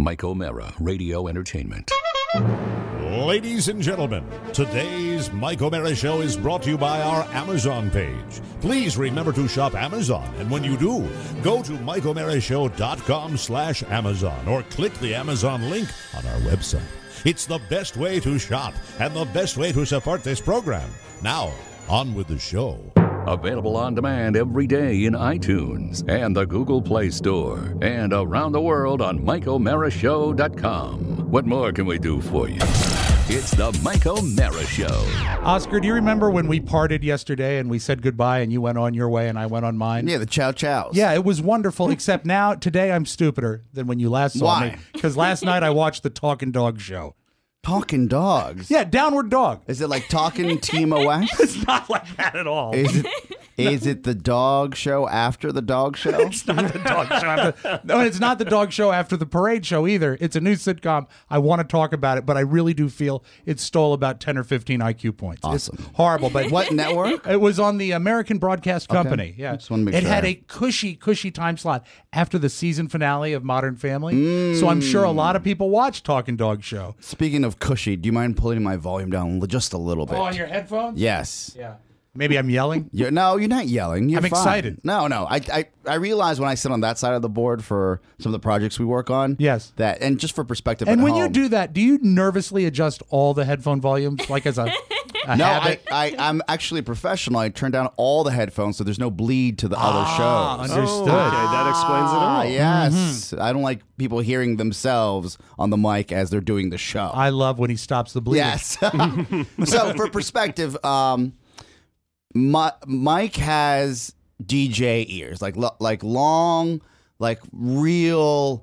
Mike O'Mara, Radio Entertainment. Ladies and gentlemen, today's Mike O'Mara Show is brought to you by our Amazon page. Please remember to shop Amazon, and when you do, go to MikeO'MaraShow.com/Amazon or click the Amazon link on our website. It's the best way to shop and the best way to support this program. Now, on with the show. Available on demand every day in iTunes and the Google Play Store and around the world on MikeO'MaraShow.com. What more can we do for you? It's the Mike O'Mara Show. Oscar, do you remember when we parted yesterday and we said goodbye and you went on your way and I went on mine? Yeah, the chow chows. Yeah, it was wonderful, except now, today I'm stupider than when you last saw me. Because last night I watched the Talking Dog show. Talking dogs? Yeah, Downward Dog. Is it like Talking TMOS? It's not like that at all. Is it the dog show after the dog show? It's not the dog show after. No, it's not the dog show after the parade show either. It's a new sitcom. I want to talk about it, but I really do feel it stole about 10 or 15 IQ points. Awesome. It's horrible. But What network? it was on the American Broadcast Company. Okay. Yeah, Just wanna make it sure. had a cushy time slot after the season finale of Modern Family. So I'm sure a lot of people watch Talking Dog show. Speaking of cushy, do you mind pulling my volume down just a little bit? Oh, on your headphones? Yes. Yeah. Maybe I'm yelling. No, you're not yelling. You're I'm fine. excited. No. I realize when I sit on that side of the board for some of the projects we work on. Yes. That, and just for perspective And at when home, you do that, do you nervously adjust all the headphone volumes like as a No, habit? I'm actually a professional. I turn down all the headphones so there's no bleed to the other shows. Understood. Okay, that explains it all. Yes. I don't like people hearing themselves on the mic as they're doing the show. I love when he stops the bleeding. Yes. So for perspective, Mike has DJ ears, like long, like real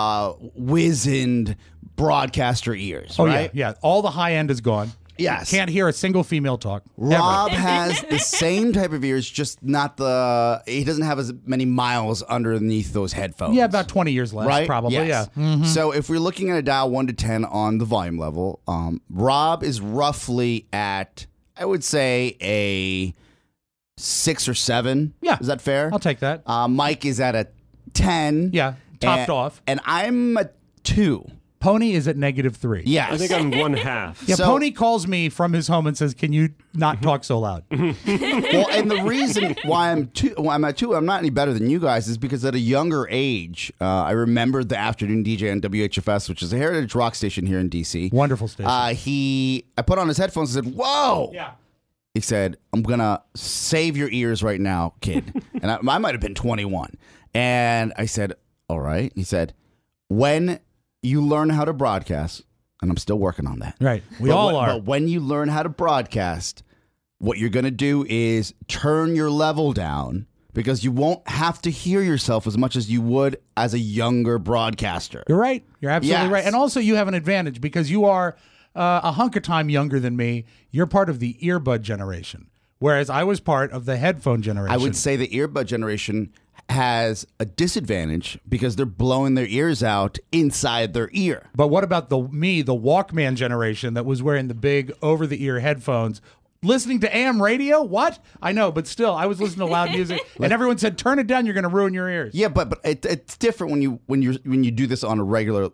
wizened broadcaster ears. Oh, right? yeah. All the high end is gone. Yes. Can't hear a single female talk. Rob ever. has the same type of ears, just not he doesn't have as many miles underneath those headphones. Yeah, about 20 years less, Right? probably. Yes. Yeah. So if we're looking at a dial 1 to 10 on the volume level, Rob is roughly at, I would say, a 6 or 7. Yeah. Is that fair? I'll take that. Mike is at a 10. Yeah, topped off. And I'm a 2. Pony is at -3. Yes. I think I'm 1/2. Yeah, So- Pony calls me from his home and says, "Can you not talk so loud?" Well, and the reason why I'm at 2, I'm not any better than you guys, is because at a younger age, I remembered the afternoon DJ on WHFS, which is a heritage rock station here in DC. Wonderful station. I put on his headphones and said, "Whoa!" Yeah. He said, "I'm gonna save your ears right now, kid." And I might have been 21, and I said, "All right." He said, "When you learn how to broadcast," and I'm still working on that. Right. We all are. But when you learn how to broadcast, what you're going to do is turn your level down, because you won't have to hear yourself as much as you would as a younger broadcaster. You're right. You're absolutely Yes. right. And also, you have an advantage because you are a hunk of time younger than me. You're part of the earbud generation, whereas I was part of the headphone generation. I would say the earbud generation has a disadvantage because they're blowing their ears out inside their ear. But what about the Walkman generation that was wearing the big over-the-ear headphones, listening to AM radio? What? I know, but still, I was listening to loud music, and everyone said, "Turn it down, you're going to ruin your ears." Yeah, but it's different when you do this on a regular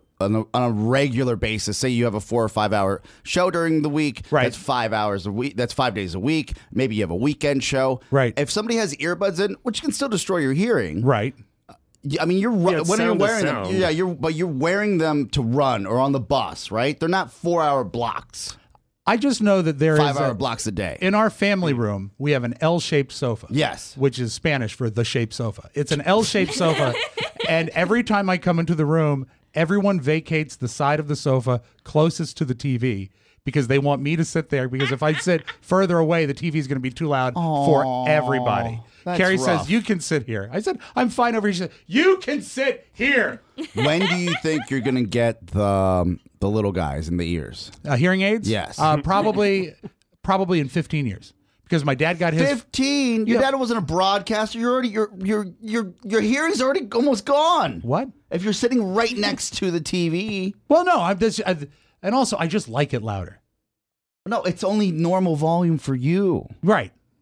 basis. Say you have a 4 or 5 hour show during the week. Right. That's 5 hours a week. That's 5 days a week. Maybe you have a weekend show. Right. If somebody has earbuds in, which can still destroy your hearing. Right. I mean, when you're sound to wearing them, sound. yeah, you're wearing them to run or on the bus, right? They're not 4-hour blocks. I just know that there is 5-hour blocks a day. in our family room, we have an L-shaped sofa. Yes. Which is Spanish for the shaped sofa. It's an L-shaped sofa, and every time I come into the room, everyone vacates the side of the sofa closest to the TV because they want me to sit there, because if I sit further away, the TV is going to be too loud for everybody. that's Carrie rough. says, "You can sit here." I said, "I'm fine over here." She said, "You can sit here." When do you think you're going to get the little guys in the ears? Hearing aids? Yes. Probably in 15 years. Because my dad got his 15. Your Yeah. dad wasn't a broadcaster. You're already your hearing's already almost gone. What? If you're sitting right next to the TV? Well, no, and also I just like it louder. No, it's only normal volume for you. Right.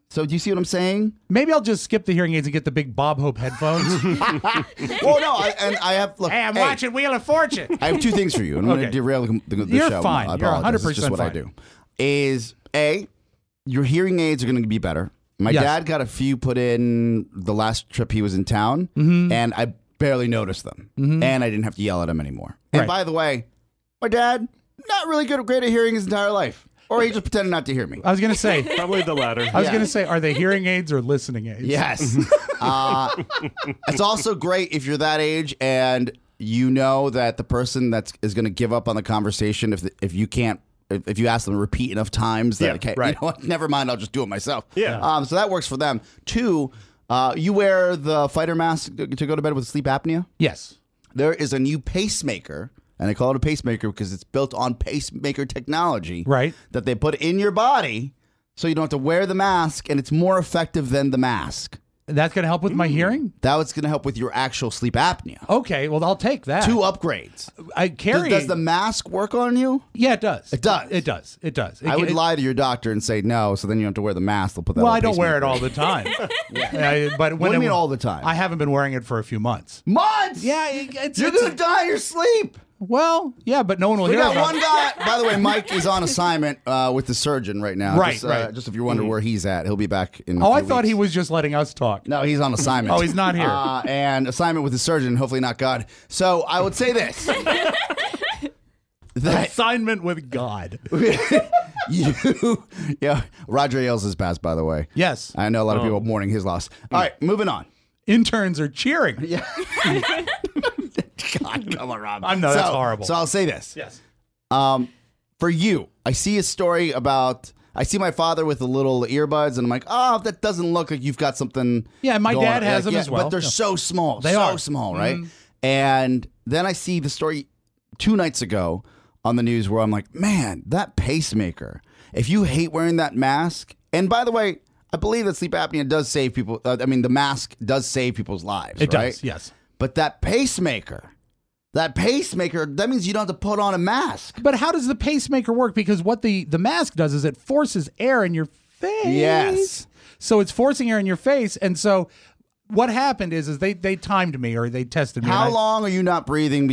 So do you see what I'm saying? Maybe I'll just skip the hearing aids and get the big Bob Hope headphones. Well, no, I have. Look, Hey, I'm watching Wheel of Fortune. I have two things for you. And I'm going Okay. to derail the You're show. fine. I You're apologize. 100% It's just what I fine. do. Is A, your hearing aids are going to be better. My Yes. dad got a few put in the last trip he was in town, and I barely noticed them. And I didn't have to yell at him anymore. And Right. by the way, my dad, not really great at hearing his entire life. Or he just pretended not to hear me. I was going to say, Probably the latter. I was going to say, are they hearing aids or listening aids? Yes. It's also great if you're that age and you know that the person is going to give up on the conversation if you can't. If you ask them to repeat enough times, that Yeah, okay, right. you know what? Never mind, I'll just do it myself. Yeah. So that works for them. Two, you wear the fighter mask to go to bed with sleep apnea. Yes. There is a new pacemaker, and they call it a pacemaker because it's built on pacemaker technology. Right. That they put in your body, so you don't have to wear the mask, and it's more effective than the mask. That's going to help with my hearing? That's going to help with your actual sleep apnea. Okay, well, I'll take that. 2 upgrades. I carry. Does the mask work on you? Yeah, it does. It does. It does. It does. I would lie to your doctor and say no, so then you don't have to wear the mask. They'll put that. Well, on I don't wear it pacemaker. all the time. But when What do you it- mean all the time? I haven't been wearing it for a few months. Months. Yeah, it's You're gonna die in your sleep. well, yeah, but no one will We hear got about one it. guy. By the way, Mike is on assignment with the surgeon right now. Right, Just, right. Just if you're wondering where he's at, he'll be back in. Oh, a I few thought he weeks. was just letting us talk. No, he's on assignment. Oh, he's not here. And assignment with the surgeon, hopefully not God. So I would say this. that Assignment with God. yeah, Roger Ailes has passed, by the way. Yes. I know a lot of people mourning his loss. All right, moving on. Interns are cheering. Yeah. God, come on, Rob. I know, that's horrible. So I'll say this. Yes. For you, I see a story about. I see my father with the little earbuds, and I'm like, oh, that doesn't look like you've got something. Yeah, my going dad on. has them as well. But they're Yeah. so small. They so are. small, right? And then I see the story 2 nights ago on the news where I'm like, man, that pacemaker. If you hate wearing that mask, and by the way, I believe that sleep apnea does save people. I mean, the mask does save people's lives. It right? does, yes. But that pacemaker, that means you don't have to put on a mask. But how does the pacemaker work? Because what the mask does is it forces air in your face. Yes. So it's forcing air in your face. And so what happened is they timed me or they tested me. How and I- long are you not breathing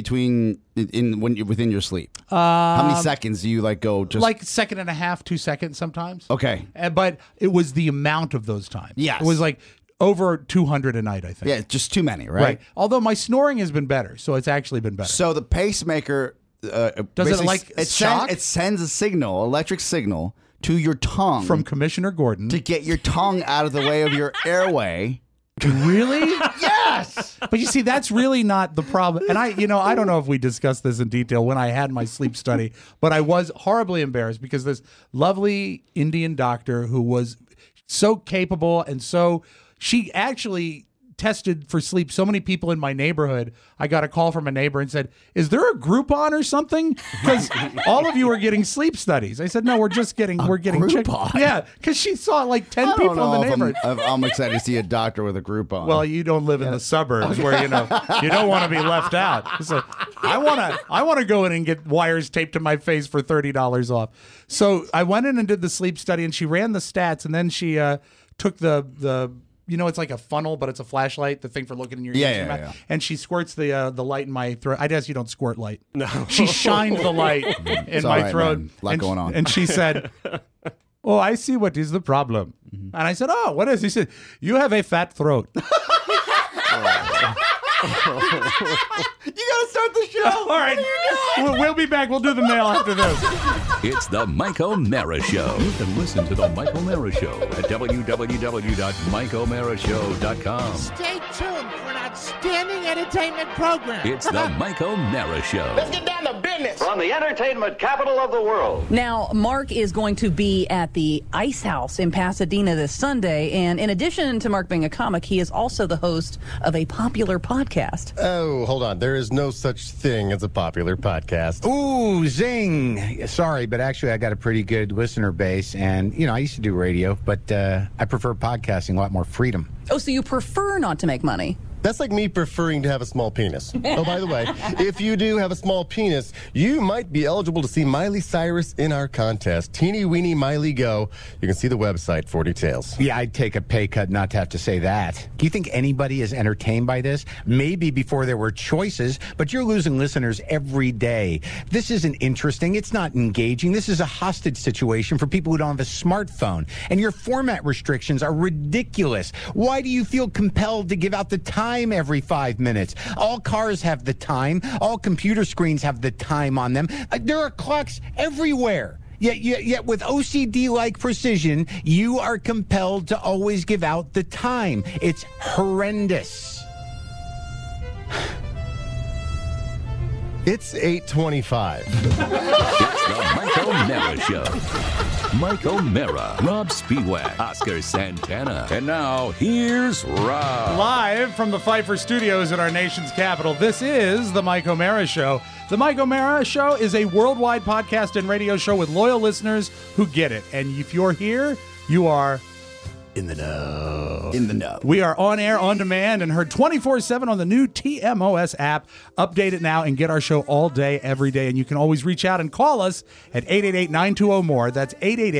when you're within your sleep? How many seconds do you go just Like 1.5, 2 seconds sometimes. Okay. But it was the amount of those times. Yes. It was like over 200 a night, I think. Yeah, just too many, Right. right? Although my snoring has been better, so it's actually been better. So the pacemaker Does it basically like shock? it sends a signal, electric signal, to your tongue From Commissioner Gordon. to get your tongue out of the way of your airway. Really? Yes. But you see, that's really not the problem. And I don't know if we discussed this in detail when I had my sleep study, but I was horribly embarrassed because this lovely Indian doctor who was so capable and she actually tested for sleep so many people in my neighborhood. I got a call from a neighbor and said, "Is there a Groupon or something? Because all of you are getting sleep studies." I said, "No, we're getting Groupon? Yeah, because she saw like 10 I don't people know in the if neighborhood. I'm excited to see a doctor with a Groupon. Well, you don't live in the suburbs where you don't want to be left out. So I want to go in and get wires taped to my face for $30 off. So I went in and did the sleep study, and she ran the stats, and then she took the it's like a funnel, but it's a flashlight, the thing for looking in your ears. and mouth. Yeah. And she squirts the light in my throat. I guess you don't squirt light. No. She shined the light in It's my all right, throat. man. A lot and, going on. And she said, "Oh, I see what is the problem." And I said, "Oh, what is?" He said, "You have a fat throat." you gotta start the show. All right. We'll be back. We'll do the mail after this. It's the Mike O'Mara Show. You can listen to the Mike O'Mara Show at www.mikeomarashow.com. Stay tuned for an outstanding entertainment program. It's the Mike O'Mara Show. Get down to business. From the entertainment capital of the world. Now, Mark is going to be at the Ice House in Pasadena this Sunday. And in addition to Mark being a comic, he is also the host of a popular podcast. Oh, hold on. There is no such thing as a popular podcast. Ooh, zing. Sorry, but actually I got a pretty good listener base. And, I used to do radio, but I prefer podcasting, a lot more freedom. Oh, so you prefer not to make money? That's like me preferring to have a small penis. Oh, by the way, if you do have a small penis, you might be eligible to see Miley Cyrus in our contest. Teeny Weeny Miley Go. You can see the website for details. Yeah, I'd take a pay cut not to have to say that. Do you think anybody is entertained by this? Maybe before there were choices, but you're losing listeners every day. This isn't interesting. It's not engaging. This is a hostage situation for people who don't have a smartphone. And your format restrictions are ridiculous. Why do you feel compelled to give out the time every 5 minutes? All cars have the time. All computer screens have the time on them. There are clocks everywhere. Yet with OCD-like precision, you are compelled to always give out the time. It's horrendous. It's 8:25. It's the Mike O'Mara Show. Mike O'Mara, Rob Spiewak, Oscar Santana. And now, here's Rob. Live from the Pfeiffer Studios in our nation's capital, this is the Mike O'Mara Show. The Mike O'Mara Show is a worldwide podcast and radio show with loyal listeners who get it. And if you're here, you are in the know. In the know. We are on air, on demand, and heard 24/7 on the new TMOS app. Update it now and get our show all day, every day. And you can always reach out and call us at 888-920-MORE. That's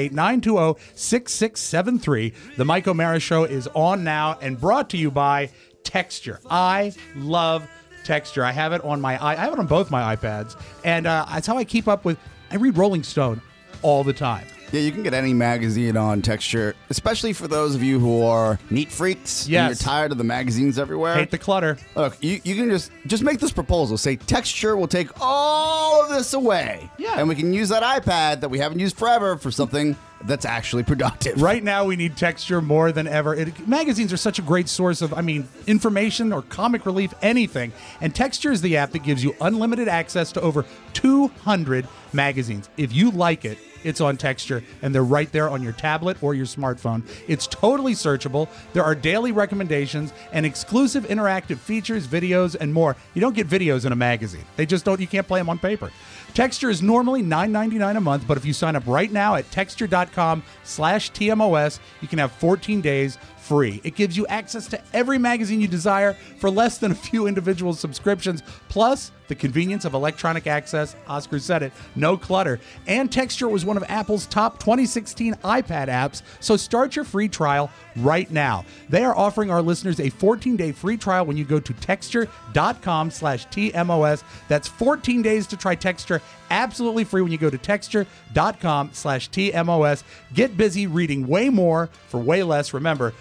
888-920-6673. The Mike O'Mara Show is on now and brought to you by Texture. I love Texture. I have it on I have it on both my iPads, and that's how I keep up with. I read Rolling Stone all the time. Yeah, you can get any magazine on Texture, especially for those of you who are neat freaks. Yes. And you're tired of the magazines everywhere. Hate the clutter. Look, you can just make this proposal. Say Texture will take all of this away. Yeah. And we can use that iPad that we haven't used forever for something that's actually productive. Right now, we need Texture more than ever. Magazines are such a great source of, information or comic relief, anything. And Texture is the app that gives you unlimited access to over 200 magazines. If you like it, it's on Texture, and they're right there on your tablet or your smartphone. It's totally searchable. There are daily recommendations and exclusive interactive features, videos, and more. You don't get videos in a magazine. They just don't. You can't play them on paper. Texture is normally $9.99 a month, but if you sign up right now at texture.com/TMOS, you can have 14 days free. It gives you access to every magazine you desire for less than a few individual subscriptions, plus the convenience of electronic access. Oscar said it, no clutter. And Texture was one of Apple's top 2016 iPad apps, so start your free trial right now. They are offering our listeners a 14-day free trial when you go to texture.com/TMOS. That's 14 days to try Texture absolutely free when you go to texture.com/TMOS. Get busy reading way more for way less. Remember,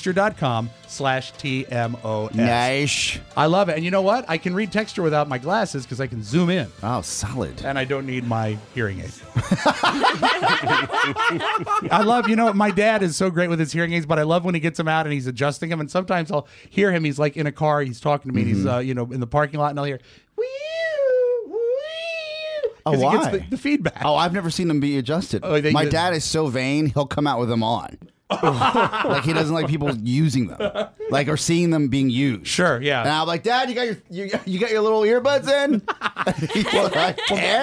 texture.com/TMOS. Nice. I love it. And you know what? I can read Texture without my glasses because I can zoom in. Oh, solid. And I don't need my hearing aid. I love, my dad is so great with his hearing aids, but I love when he gets them out and he's adjusting them. And sometimes I'll hear him. He's like in a car. He's talking to me. And he's, in the parking lot, and I'll hear, Oh, he why? gets the feedback. Oh, I've never seen them be adjusted. Oh, My dad is so vain, he'll come out with them on. Like he doesn't like people using them, or seeing them being used. Sure, yeah. And I'm like, Dad, you got your little earbuds in? He's like,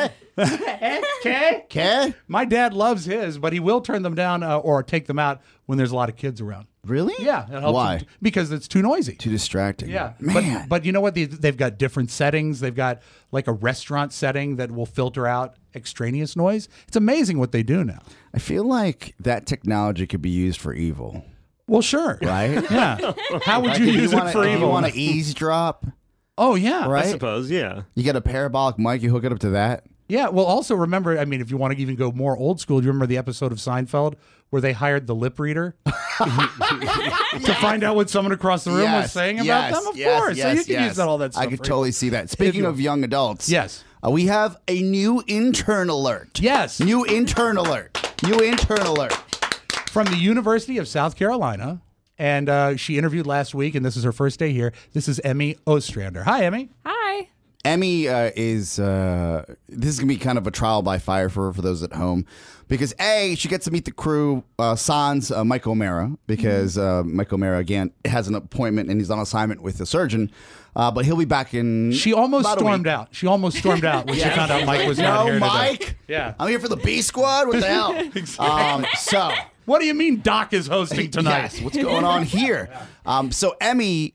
Okay. My dad loves his, but he will turn them down or take them out when there's a lot of kids around. Really? Yeah. It helps Why? him because it's too noisy. Too distracting. Yeah. Man. But you know what? They've got different settings. They've got like a restaurant setting that will filter out extraneous noise. It's amazing what they do now. I feel like that technology could be used for evil. Well, sure. Right? Yeah. How would you use it for If evil? you want to eavesdrop, Oh, yeah. right? I suppose, yeah. You get a parabolic mic, you hook it up to that. Yeah. Well, also remember, if you want to even go more old school, do you remember the episode of Seinfeld where they hired the lip reader to find out what someone across the room was saying about them? Of course. So you can use all that stuff. I could totally see that. Speaking of young adults. Yes. We have a new intern alert. Yes. New intern alert. New intern alert. From the University of South Carolina. And she interviewed last week, and this is her first day here. This is Emmy Ostrander. Hi, Emmy. Hi. Emmy is, this is going to be kind of a trial by fire for her, for those at home. Because, A, she gets to meet the crew, sans Mike O'Mara, because Mike O'Mara, again, has an appointment and he's on assignment with the surgeon. But he'll be back in She almost about a stormed week. out. She almost stormed out when she found out Mike was not here No, today. Mike? Yeah. I'm here for the B squad? What the hell? So... What do you mean Doc is hosting tonight? Yes, what's going on here? So Emmy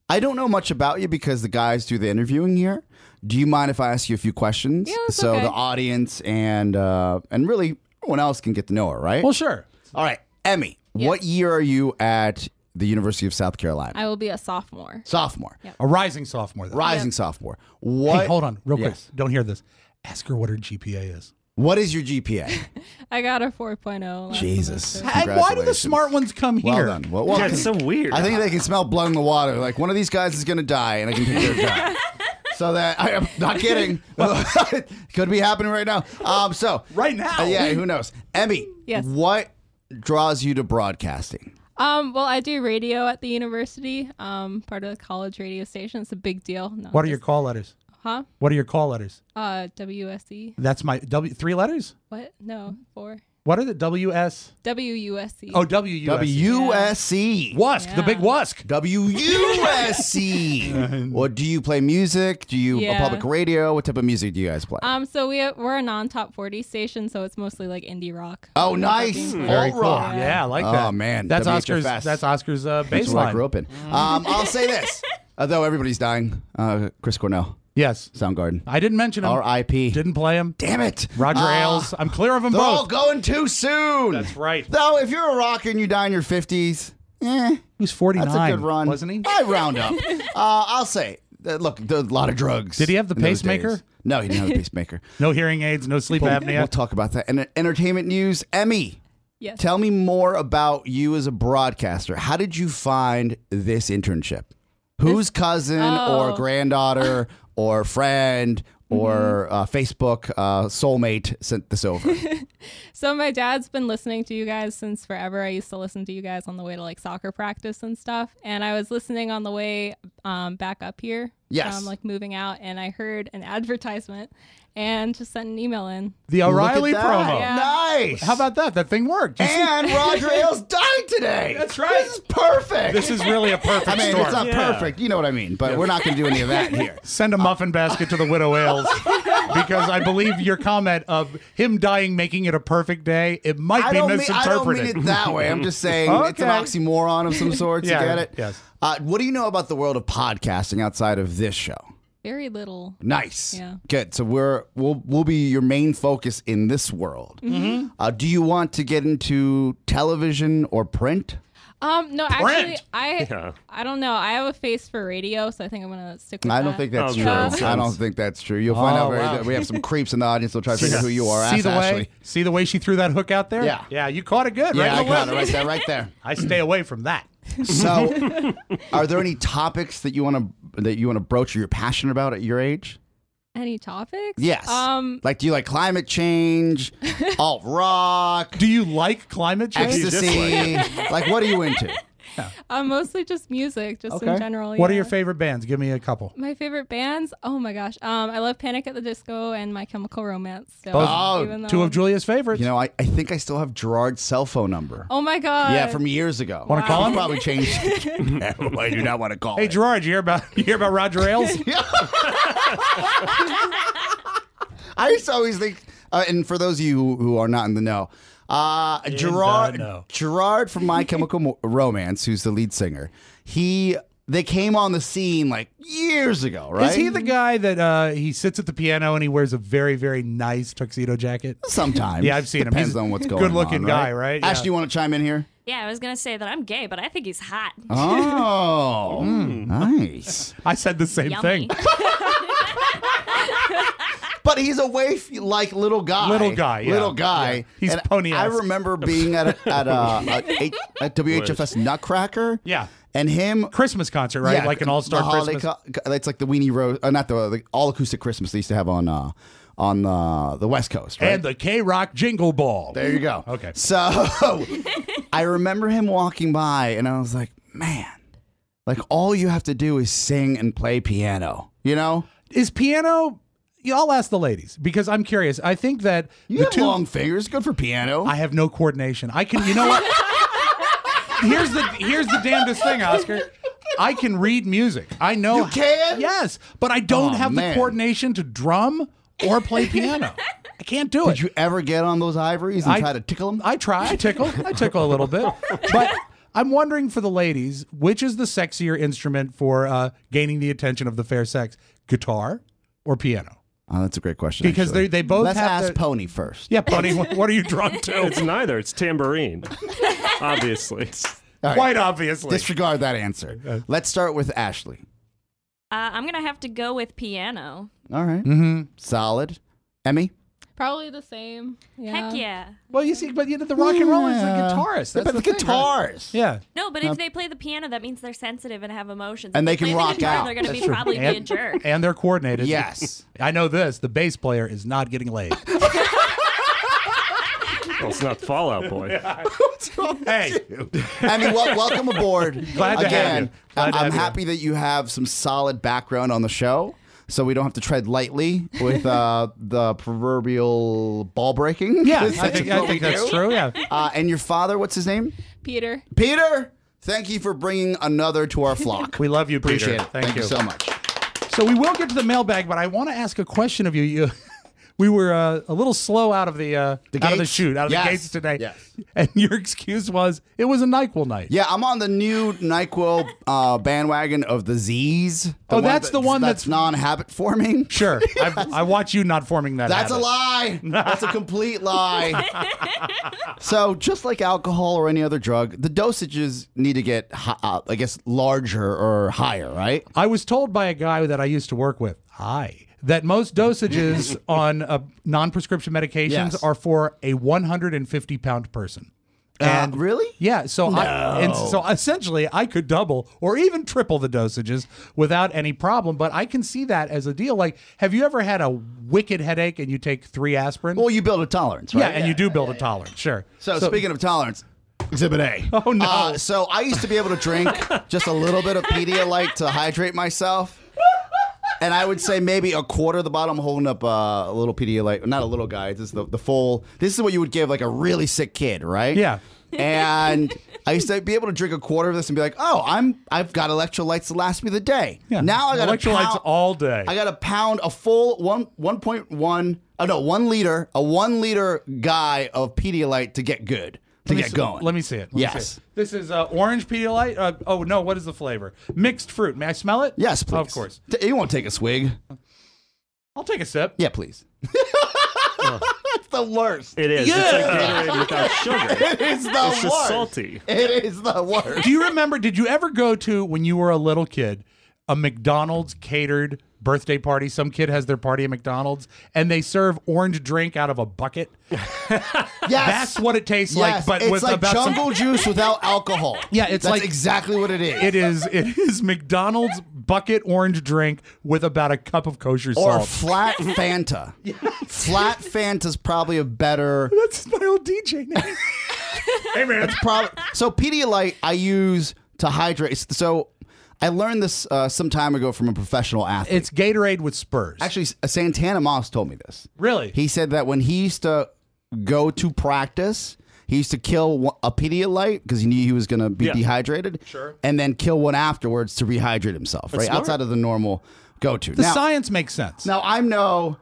I don't know much about you because the guys do the interviewing here. Do you mind if I ask you a few questions? Yeah, that's so okay. the audience and really everyone else can get to know her, right? Well, sure. All right, Emmy, what year are you at the University of South Carolina? I will be a sophomore. Sophomore. A rising sophomore. Then. Rising sophomore. What? Hey, hold on, real quick. Yes. Don't hear this. Ask her what her GPA is. What is your GPA? I got a 4.0. last Jesus. semester. And why do the smart ones come Well here? done. Well, Yeah, it's so weird. I think they can smell blood in the water. Like one of these guys is going to die, and I can take their job. So that I am not kidding. Could be happening right now. Right now? yeah. Who knows? Emmy. Yes. What draws you to broadcasting? Well, I do radio at the university. Part of the college radio station. It's a big deal. No, What are your call letters? Huh? What are your call letters? WSE. That's my three letters. What? No, 4. What is it? WS. WUSC. Oh, WUSC. WSC. Wusk, the big Wusk. WUSC. What do you play music? Do you Yeah. public radio? What type of music do you guys play? So we're a non-top 40 station, so it's mostly like indie rock. Oh, nice. Very Alt cool. rock. Yeah, I like that. Oh man, that's Oscar's. WHFS. That's Oscar's That's baseline. what I grew up in. I'll say this, although everybody's dying. Chris Cornell, Yes, Soundgarden, I didn't mention him. R.I.P. Didn't play him. Damn it, Roger Ailes. I'm clear of them They're all both. going too soon. That's right. Though, if you're a rocker and you die in your 50s, He was 49. that's a good run, wasn't he? I round up. I'll say, look, there's a lot of drugs. Did he have the in those pacemaker? days. No, he didn't have the pacemaker. No hearing aids. No sleep apnea. We'll talk about that. And entertainment news, Emmy. Yes. Tell me more about you as a broadcaster. How did you find this internship? Whose cousin or granddaughter or friend or Facebook soulmate sent this over? So my dad's been listening to you guys since forever. I used to listen to you guys on the way to like soccer practice and stuff. And I was listening on the way back up here. Yes. Like moving out, and I heard an advertisement and just sent an email in. The O'Reilly Look at that. promo. Yeah. Nice. How about that? That thing worked. You see- And Roger Ailes died today. That's right. This is perfect. This is really a perfect I mean, storm. it's not perfect. You know what I mean. But we're not going to do any of that here. Send a muffin basket to the Widow Ailes because I believe your comment of him dying making it a perfect day, it might be I don't misinterpreted. mean it that way. I'm just saying it's an Okay. oxymoron of some sort. Yeah, You get it? yes. What do you know about the world of podcasting outside of this show? Very little. Nice. Yeah. Good. So we'll be your main focus in this world. Mm-hmm. Do you want to get into television or print? No, actually, Yeah. I don't know. I have a face for radio, so I think I'm gonna stick with that. I don't think that's Oh, true. no. I don't think that's true. You'll find Oh, out wow. we have some creeps in the audience. They'll try to figure out who you are. See Ask the Ashley. way? See the way she threw that hook out there? Yeah. Yeah, you caught it good. Yeah, right I in the got left. it right there. I stay away from that. So, are there any topics that you want to broach or you're passionate about at your age? Any topics? Yes. Like, do you like climate change, alt rock, Do you like climate change? ecstasy? Like, what are you into? Mostly just music, just in general. What are yeah. your favorite bands? Give me a couple. My favorite bands? Oh my gosh. I love Panic at the Disco and My Chemical Romance. Still, Both- even though- Two of Julia's favorites. You know, I think I still have Gerard's cell phone number. Oh my god. Yeah, from years ago. Want to call him? Probably changed. No, I do not want to call. Hey, it. Gerard, you hear about Roger Ailes? I used to always think, and for those of you who are not in the know, Gerard from My Chemical Romance, who's the lead singer, they came on the scene like years ago, right? Is he the guy that he sits at the piano and he wears a very, very nice tuxedo jacket? Sometimes. Yeah, I've seen him. Depends He's on what's going good-looking on. guy, right? Ash, Yeah. do you want to chime in here? Yeah, I was going to say that I'm gay, but I think he's hot. Oh, nice. I said the same Yummy. thing. But he's a waif like little guy. Little guy, yeah. Little guy. Yeah. He's And pony-esque. I remember being at WHFS Nutcracker. Yeah. And him. Christmas concert, right? Yeah, Like an all-star the holiday Christmas. It's like the Weenie Rose, not the all acoustic Christmas they used to have on the West Coast, right? And the K-Rock Jingle Ball. There you go. Okay. So I remember him walking by, and I was like, man, like all you have to do is sing and play piano. You know, Is piano... Yeah, I'll ask the ladies because I'm curious. I think that you the have two long fingers, good for piano. I have no coordination. I can, you know what? Here's the damnedest thing, Oscar. I can read music. I know. You can? Yes, but I don't Oh, have man. the coordination to drum or play piano. I can't do it. Did you ever get on those ivories and try to tickle them? I try. I tickle a little bit, but I'm wondering for the ladies, which is the sexier instrument for gaining the attention of the fair sex? Guitar or piano? Oh, that's a great question. Because actually. they both Let's have ask Pony first. Yeah, Pony, what are you drunk to? It's neither. It's tambourine. Obviously. All right. Quite obviously. Disregard that answer. Let's start with Ashley. I'm going to have to go with piano. All right. Mm-hmm. Solid. Emmy? Probably the same. Yeah. Heck yeah. Well, you see, but the rock and roll is the guitarist. That's But the thing, right? guitars. Yeah. No, but if they play the piano, that means they're sensitive and have emotions. And If they can play the rock guitar, out. They're going to That's be true. probably be a jerk. And they're coordinated. Yes. I know this. The bass player is not getting laid. Well, it's not Fallout Boy. Hey. Emmy, welcome aboard. Glad to have Again, you. Glad to I'm have you. happy that you have some solid background on the show, so we don't have to tread lightly with the proverbial ball breaking. Yeah, That's I think what we that's do. true. Yeah. And your father, what's his name? Peter. Peter. Thank you for bringing another to our flock. We love you, Peter. Appreciate it. Thank you so much. So we will get to the mailbag, but I want to ask a question of you. We were a little slow out of the gates? chute, out of Yes. the gates today. Yes. And your excuse was it was a NyQuil night. Yeah, I'm on the new NyQuil bandwagon of the Z's. That's the one that's non-habit forming. Sure. I watch you not forming that That's a habit. lie. That's a complete lie. So, just like alcohol or any other drug, the dosages need to get, I guess, larger or higher, right? I was told by a guy that I used to work with, that most dosages on non-prescription medications Yes. are for a 150-pound person. And really? Yeah. So so essentially, I could double or even triple the dosages without any problem. But I can see that as a deal. Like, have you ever had a wicked headache and you take 3 aspirin? Well, you build a tolerance, right? Yeah, and you do build a tolerance. Sure. So, speaking of tolerance, Exhibit A. Oh, no. So I used to be able to drink just a little bit of Pedialyte to hydrate myself. And I would say maybe a quarter of the bottle. I'm holding up a little Pedialyte. Not a little guy. This is the full. This is what you would give like a really sick kid, right? Yeah. And I used to be able to drink a quarter of this and be like, oh, I've got electrolytes to last me the day. Yeah. Now I got electrolytes all day. I got to pound a full 1.1. Oh no, 1 liter. A 1 liter guy of Pedialyte to get good. To get going. Let me see it. Let me Yes. see it. This is orange Pedialyte. Oh, no. What is the flavor? Mixed fruit. May I smell it? Yes, please. Of course. You won't take a swig. I'll take a sip. Yeah, please. It's the worst. It is. Yeah. It's like Gatorade without sugar. It is the It's worst. just salty. It is the worst. Do you remember, did you ever go to, when you were a little kid, a McDonald's catered birthday party? Some kid has their party at McDonald's and they serve orange drink out of a bucket. Yes. That's what it tastes like, but it's with like about jungle juice without alcohol. Yeah, it's That's like exactly what it is. It is McDonald's bucket orange drink with about a cup of kosher Or salt. flat Fanta. Flat Fanta's probably a better. That's my old DJ name. Hey man. So Pedialyte I use to hydrate. So I learned this some time ago from a professional athlete. It's Gatorade with Spurs. Actually, Santana Moss told me this. Really? He said that when he used to go to practice, he used to kill a Pedialyte because he knew he was going to be dehydrated. Sure. And then kill one afterwards to rehydrate himself, That's right? smart. Outside of the normal go-to. The science makes sense. Now, I'm no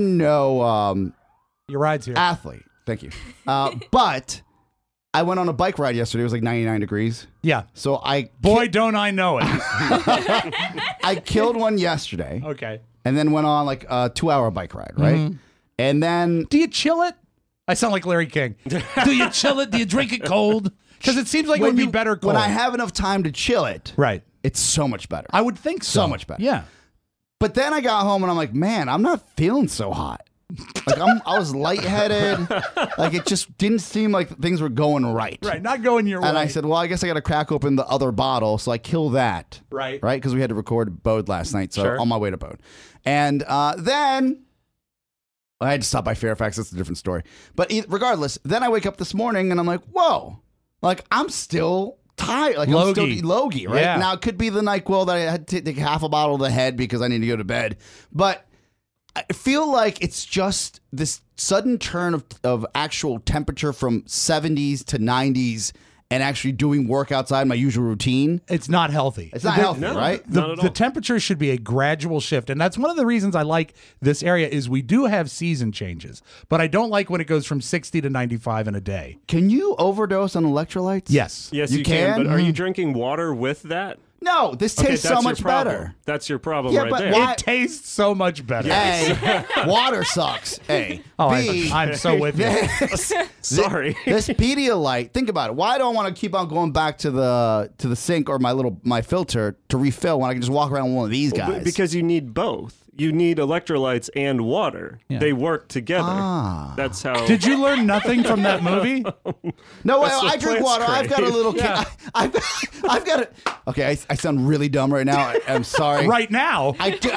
Your ride's here. athlete. Thank you. But I went on a bike ride yesterday. It was like 99 degrees. Yeah. So Boy, don't I know it. I killed one yesterday. Okay. And then went on like a 2-hour bike ride, right? Mm-hmm. And then Do you chill it? I sound like Larry King. Do you chill it? Do you drink it cold? Because it seems like it would be better cold. when I have enough time to chill it, right. it's so much better. I would think so. So much better. Yeah. But then I got home and I'm like, man, I'm not feeling so hot. Like I was lightheaded. Like it just didn't seem like things were going right. Right. Not going your way. And I said, well, I guess I got to crack open the other bottle. So I kill that. Right. Right. Because we had to record Bode last night. So Sure. on my way to Bode. And then I had to stop by Fairfax. That's a different story. But regardless, then I wake up this morning and I'm like, whoa, like I'm still tired. Like I'm still logy, right? Yeah. Now it could be the NyQuil that I had to take half a bottle to the head because I need to go to bed. But I feel like it's just this sudden turn of actual temperature from 70s to 90s and actually doing work outside my usual routine, it's not healthy. It's not healthy, No. right? Not at all. The temperature should be a gradual shift, and that's one of the reasons I like this area is we do have season changes, but I don't like when it goes from 60 to 95 in a day. Can you overdose on electrolytes? Yes. Yes, You you can. can? But are you drinking water with that? No, this tastes so that's much your problem. better. That's your problem Yeah, right but there. why- It tastes so much better. A, water sucks. A. Oh, B, I'm so with you. Sorry. This Pedialyte, think about it. Why do I want to keep on going back to the sink or my filter to refill when I can just walk around with one of these guys? Because you need both. You need electrolytes and water. Yeah. They work together. That's how. Did you learn nothing from that movie? No, That's what I drink plants water. I've got a crave. little. Yeah. I've got it. Okay, I sound really dumb right now. I'm sorry. Right now.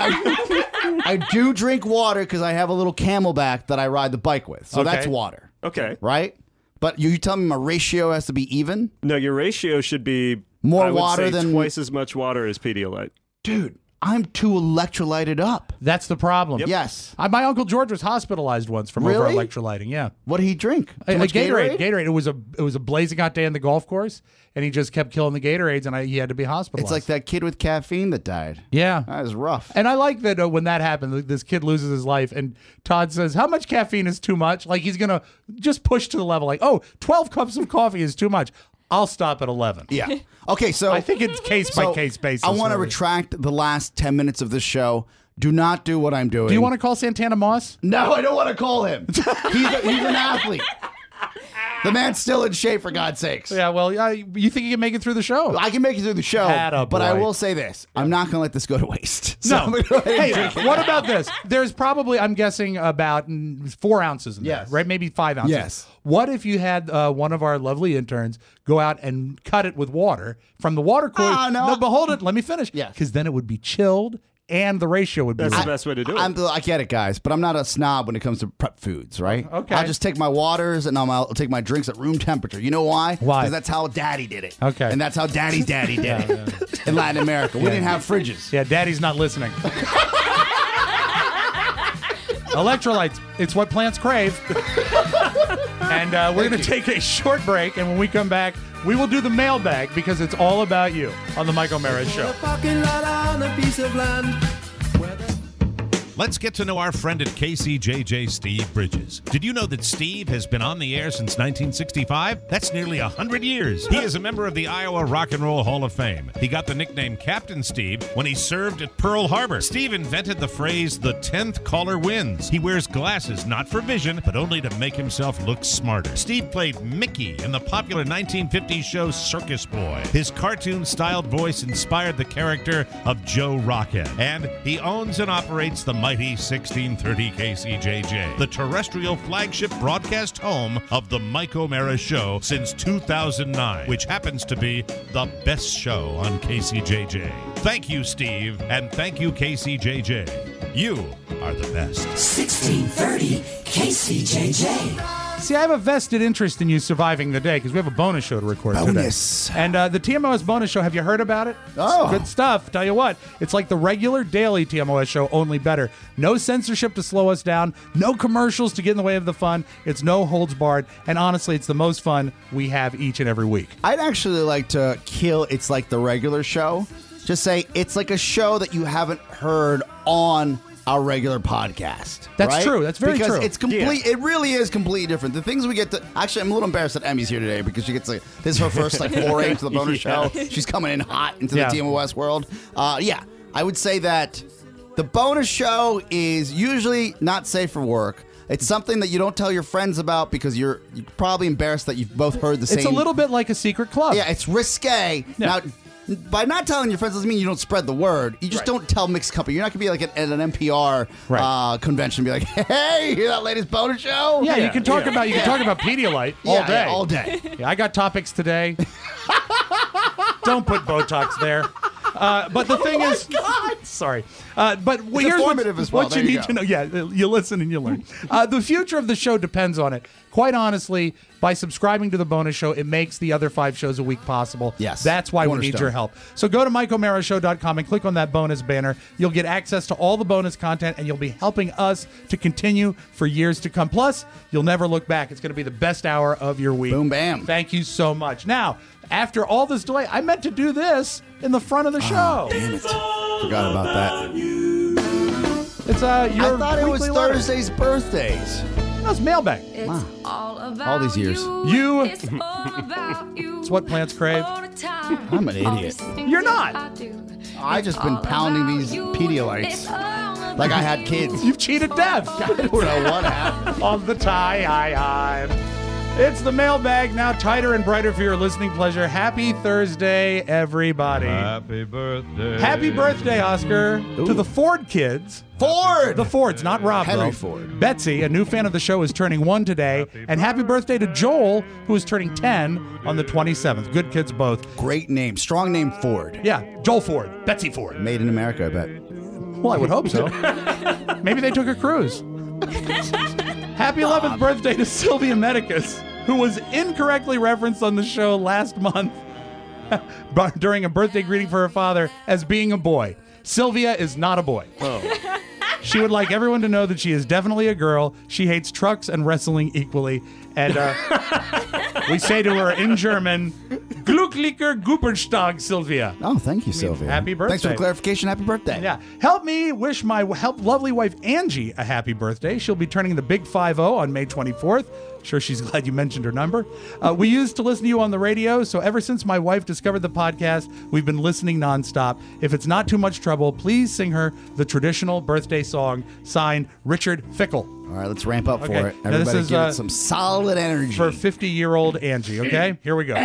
I do drink water because I have a little Camelback that I ride the bike with. So that's Okay. water, Okay. right? But you tell me my ratio has to be even, No, your ratio should be More I would water say than- twice as much water as Pedialyte. dude. I'm too electrolyted up. That's the problem. Yes. My Uncle George was hospitalized once from over Really? electrolyting. Yeah. What did he drink? Too A much Gatorade. It was a blazing hot day on the golf course, and he just kept killing the Gatorades, and he had to be hospitalized. It's like that kid with caffeine that died. Yeah. That was rough. And I like that when that happened, this kid loses his life, and Todd says, how much caffeine is too much? Like he's going to just push to the level like, 12 cups of coffee is too much. I'll stop at 11. Yeah. Okay, so I think it's case-by-case basis. I want to really. retract the last 10 minutes of this show. Do not do what I'm doing. Do you want to call Santana Moss? No, I don't want to call him. He's an athlete. The man's still in shape, for God's sakes. Yeah, well, you think you can make it through the show? I can make it through the show, Atta but I boy. will say this. I'm not going to let this go to waste. So I'm No. gonna go ahead and Hey, drink it. what about this? There's probably, I'm guessing, about 4 ounces in there, Yes. right? Maybe 5 ounces. Yes. What if you had one of our lovely interns go out and cut it with water from the water cooler? Oh, no. but hold it. Let me finish. Yes. Because then it would be chilled and the ratio would be That's right. the best way to do it. I get it, guys, but I'm not a snob when it comes to prep foods, right? Okay. I'll just take my waters and I'll take my drinks at room temperature. You know why? Why? Because that's how Daddy did it. Okay. And that's how Daddy's daddy did it in Latin America. We didn't have fridges. Yeah, Daddy's not listening. Electrolytes, it's what plants crave. And we're going to take a short break, and when we come back, we will do the mailbag because it's all about you on the Mike O'Mara Show. Let's get to know our friend at KCJJ, Steve Bridges. Did you know that Steve has been on the air since 1965? That's nearly 100 years. He is a member of the Iowa Rock and Roll Hall of Fame. He got the nickname Captain Steve when he served at Pearl Harbor. Steve invented the phrase, the 10th caller wins. He wears glasses, not for vision, but only to make himself look smarter. Steve played Mickey in the popular 1950s show Circus Boy. His cartoon-styled voice inspired the character of Joe Rockhead. And he owns and operates the mighty 1630 KCJJ, the terrestrial flagship broadcast home of the Mike O'Mara Show since 2009, which happens to be the best show on KCJJ. Thank you, Steve, and thank you, KCJJ. You are the best. 1630 KCJJ. See, I have a vested interest in you surviving the day because we have a bonus show to record Bonus. today. And the TMOS bonus show, have you heard about it? Oh. Good stuff. Tell you what, it's like the regular daily TMOS show, only better. No censorship to slow us down, no commercials to get in the way of the fun. It's no holds barred. And honestly, it's the most fun we have each and every week. I'd actually like to kill It's Like the Regular Show. Just say it's like a show that you haven't heard on our regular podcast. That's right? true. That's very because true. It's complete. It really is completely different. The things we get to. Actually, I'm a little embarrassed that Emmy's here today because she gets this is her first foray into the bonus show. She's coming in hot into the TMOS world. I would say that the bonus show is usually not safe for work. It's something that you don't tell your friends about because you're probably embarrassed that you've both heard the same. It's a little bit like a secret club. Yeah, it's risque. Yeah. Now, by not telling your friends doesn't mean you don't spread the word. You just don't tell mixed company. You're not going to be like at an NPR convention and be like, hey, you hear that latest bonus show? Yeah, you can talk about Pedialyte all day. All day. Yeah, I got topics today. Don't put Botox there. But the thing is, sorry. But here's informative as well. what There you you need go. to know. Yeah, you listen and you learn. The future of the show depends on it. Quite honestly, by subscribing to the bonus show, it makes the other 5 shows a week possible. Yes. That's why we need Cornerstone. your help. So go to MikeO'MaraShow.com and click on that bonus banner. You'll get access to all the bonus content, and you'll be helping us to continue for years to come. Plus, you'll never look back. It's going to be the best hour of your week. Boom, bam. Thank you so much. Now, after all this delay, I meant to do this in the front of the show. Damn it. Forgot about that. It's your I thought it was weekly letter. Thursday's birthdays. No, it's mailbag. All these years. It's what plants crave. I'm an idiot. You're not. I've just been pounding these Pedialytes like I had kids. You've cheated death. I don't know what happened. On the time. It's the mailbag, now tighter and brighter for your listening pleasure. Happy Thursday, everybody. Happy birthday. Happy birthday, Oscar, to the Ford kids. Ford! The Fords, not Rob, Henry though. Ford. Betsy, a new fan of the show, is turning 1 today. And happy birthday to Joel, who is turning 10 on the 27th. Good kids both. Great name. Strong name, Ford. Yeah, Joel Ford. Betsy Ford. Made in America, I bet. Well, I would hope so. Maybe they took a cruise. Happy 11th birthday to Sylvia Medicus, who was incorrectly referenced on the show last month during a birthday greeting for her father as being a boy. Sylvia is not a boy. Oh. She would like everyone to know that she is definitely a girl. She hates trucks and wrestling equally. And we say to her in German, Glücklicher Geburtstag, Sylvia. Oh, thank you, Sylvia. Happy birthday. Thanks for the clarification. Happy birthday. Yeah. Help me wish my lovely wife, Angie, a happy birthday. She'll be turning the big 50 on May 24th. Sure, she's glad you mentioned her number. We used to listen to you on the radio, so ever since my wife discovered the podcast, we've been listening nonstop. If it's not too much trouble, please sing her the traditional birthday song, signed Richard Fickle. All right, let's ramp up for Okay. it. Now, this Everybody is, give it some solid energy. For 50-year-old Angie, okay? Here we go.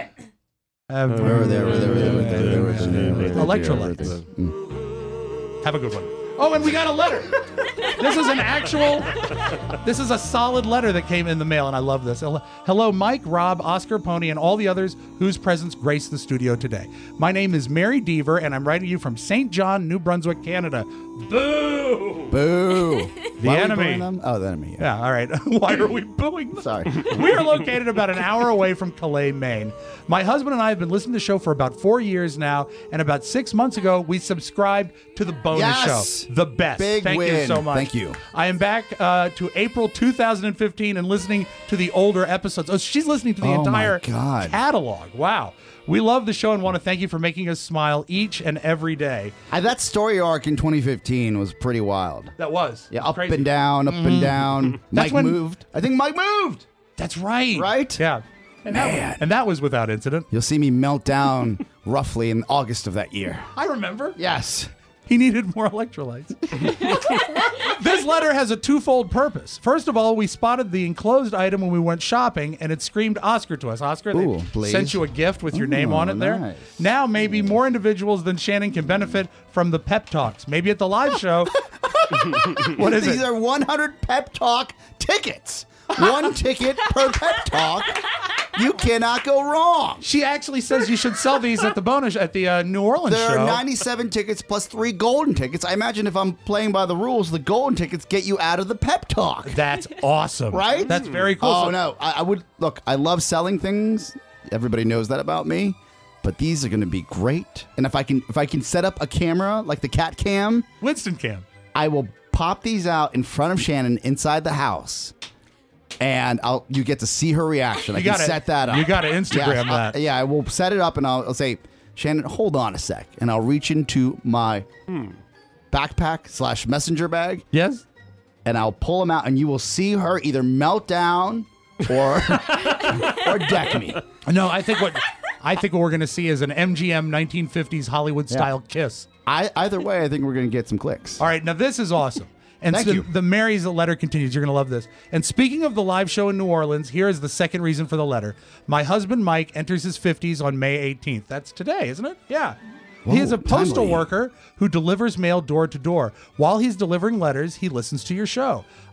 Electrolytes. Have a good one. Oh, and we got a letter. This is a solid letter that came in the mail, and I love this. Hello, Mike, Rob, Oscar, Pony, and all the others whose presence graced the studio today. My name is Mary Deaver, and I'm writing you from St. John, New Brunswick, Canada. Boo! Boo! The Why are we enemy. booing them? Oh, the enemy. Yeah, all right. Why are we booing them? Sorry. We are located about an hour away from Calais, Maine. My husband and I have been listening to the show for about 4 years now, and about 6 months ago, we subscribed to the bonus Yes! show. The best. Big Thank you win. so much. Thank you. I am back to April 2015 and listening to the older episodes. Oh, she's listening to the Oh, my entire God. catalog. Wow. We love the show and want to thank you for making us smile each and every day. That story arc in 2015 was pretty wild. That was. Yeah, It was up crazy. and down, up and down. That's Mike when- moved. I think Mike moved. That's right. Right? Yeah. And that was without incident. You'll see me melt down roughly in August of that year. I remember. Yes. He needed more electrolytes. This letter has a twofold purpose. First of all, we spotted the enclosed item when we went shopping, and it screamed Oscar to us. Oscar, Ooh, they please. sent you a gift with your name Ooh, on it there. nice. Now, maybe more individuals than Shannon can benefit from the pep talks. Maybe at the live show. What is These it? are 100 pep talk tickets. One ticket per pep talk. You cannot go wrong. She actually says you should sell these at the bonus at the New Orleans There show. are 97 tickets plus 3 golden tickets. I imagine if I'm playing by the rules, the golden tickets get you out of the pep talk. That's awesome. Right? That's very cool. Oh, So- no. I would look, I love selling things. Everybody knows that about me. But these are going to be great. And if I can set up a camera like the cat cam, Winston cam. I will pop these out in front of Shannon inside the house. And you get to see her reaction. I can set that up. You got to Instagram Yes, that. yeah, I will set it up and I'll say, Shannon, hold on a sec. And I'll reach into my backpack / messenger bag. Yes. And I'll pull them out and you will see her either melt down or deck me. No, I think what we're going to see is an MGM 1950s Hollywood style kiss. Either way, I think we're going to get some clicks. All right, now this is awesome. And Thank so you. the Mary's letter continues. You're going to love this. And speaking of the live show in New Orleans, here is the second reason for the letter. My husband, Mike, enters his 50s on May 18th. That's today, isn't it? Yeah. He is a postal timely. worker who delivers mail door to door. While he's delivering letters, he listens to your show.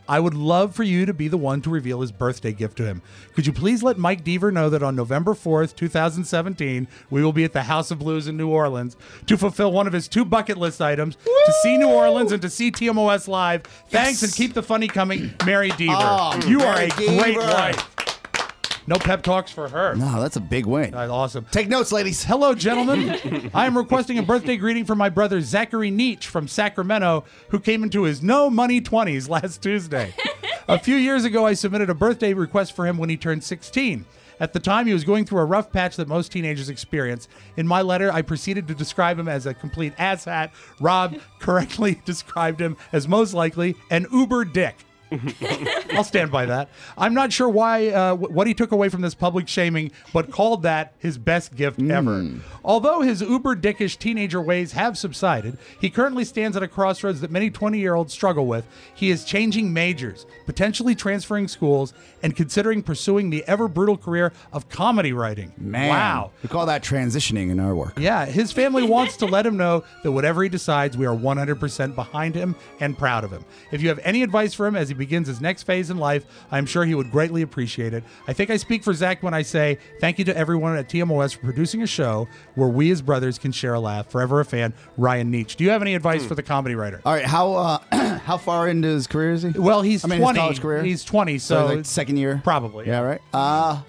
I would love for you to be the one to reveal his birthday gift to him. Could you please let Mike Deaver know that on November 4th, 2017, we will be at the House of Blues in New Orleans to fulfill one of his 2 bucket list items, to see New Orleans and to see TMOS live. Thanks, and keep the funny coming, Mary Deaver. Oh, you are Mary a great Deaver. wife. No pep talks for her. No, that's a big win. That's awesome. Take notes, ladies. Hello, gentlemen. I am requesting a birthday greeting from my brother Zachary Nietzsche from Sacramento, who came into his no money 20s last Tuesday. A few years ago, I submitted a birthday request for him when he turned 16. At the time, he was going through a rough patch that most teenagers experience. In my letter, I proceeded to describe him as a complete asshat. Rob correctly described him as most likely an uber dick. I'll stand by that. I'm not sure why what he took away from this public shaming, but called that his best gift ever. Although his uber dickish teenager ways have subsided, he currently stands at a crossroads that many 20-year-olds struggle with. He is changing majors, potentially transferring schools, and considering pursuing the ever-brutal career of comedy writing. Man, wow. we call that transitioning in our work. Yeah, his family wants to let him know that whatever he decides, we are 100% behind him and proud of him. If you have any advice for him as he begins his next phase in life, I'm sure he would greatly appreciate it. I think I speak for Zach when I say thank you to everyone at TMOS for producing a show where we as brothers can share a laugh. Forever a fan, Ryan Nietzsche. Do you have any advice for the comedy writer? All right, how far into his career is he? Well, he's 20. His college career? He's 20, so like second year? Probably. Yeah, right?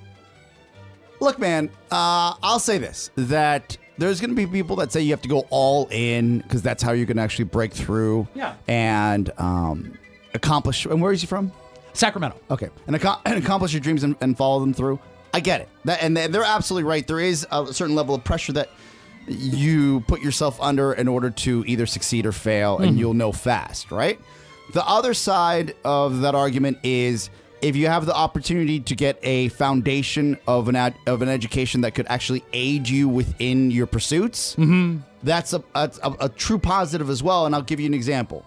Look, man, I'll say this, that there's going to be people that say you have to go all in because that's how you're going to actually break through and accomplish. And where is he from? Sacramento. Okay. And accomplish your dreams and follow them through. I get it. And they're absolutely right. There is a certain level of pressure that you put yourself under in order to either succeed or fail, and you'll know fast, right? The other side of that argument is if you have the opportunity to get a foundation of an education that could actually aid you within your pursuits, that's a true positive as well. And I'll give you an example.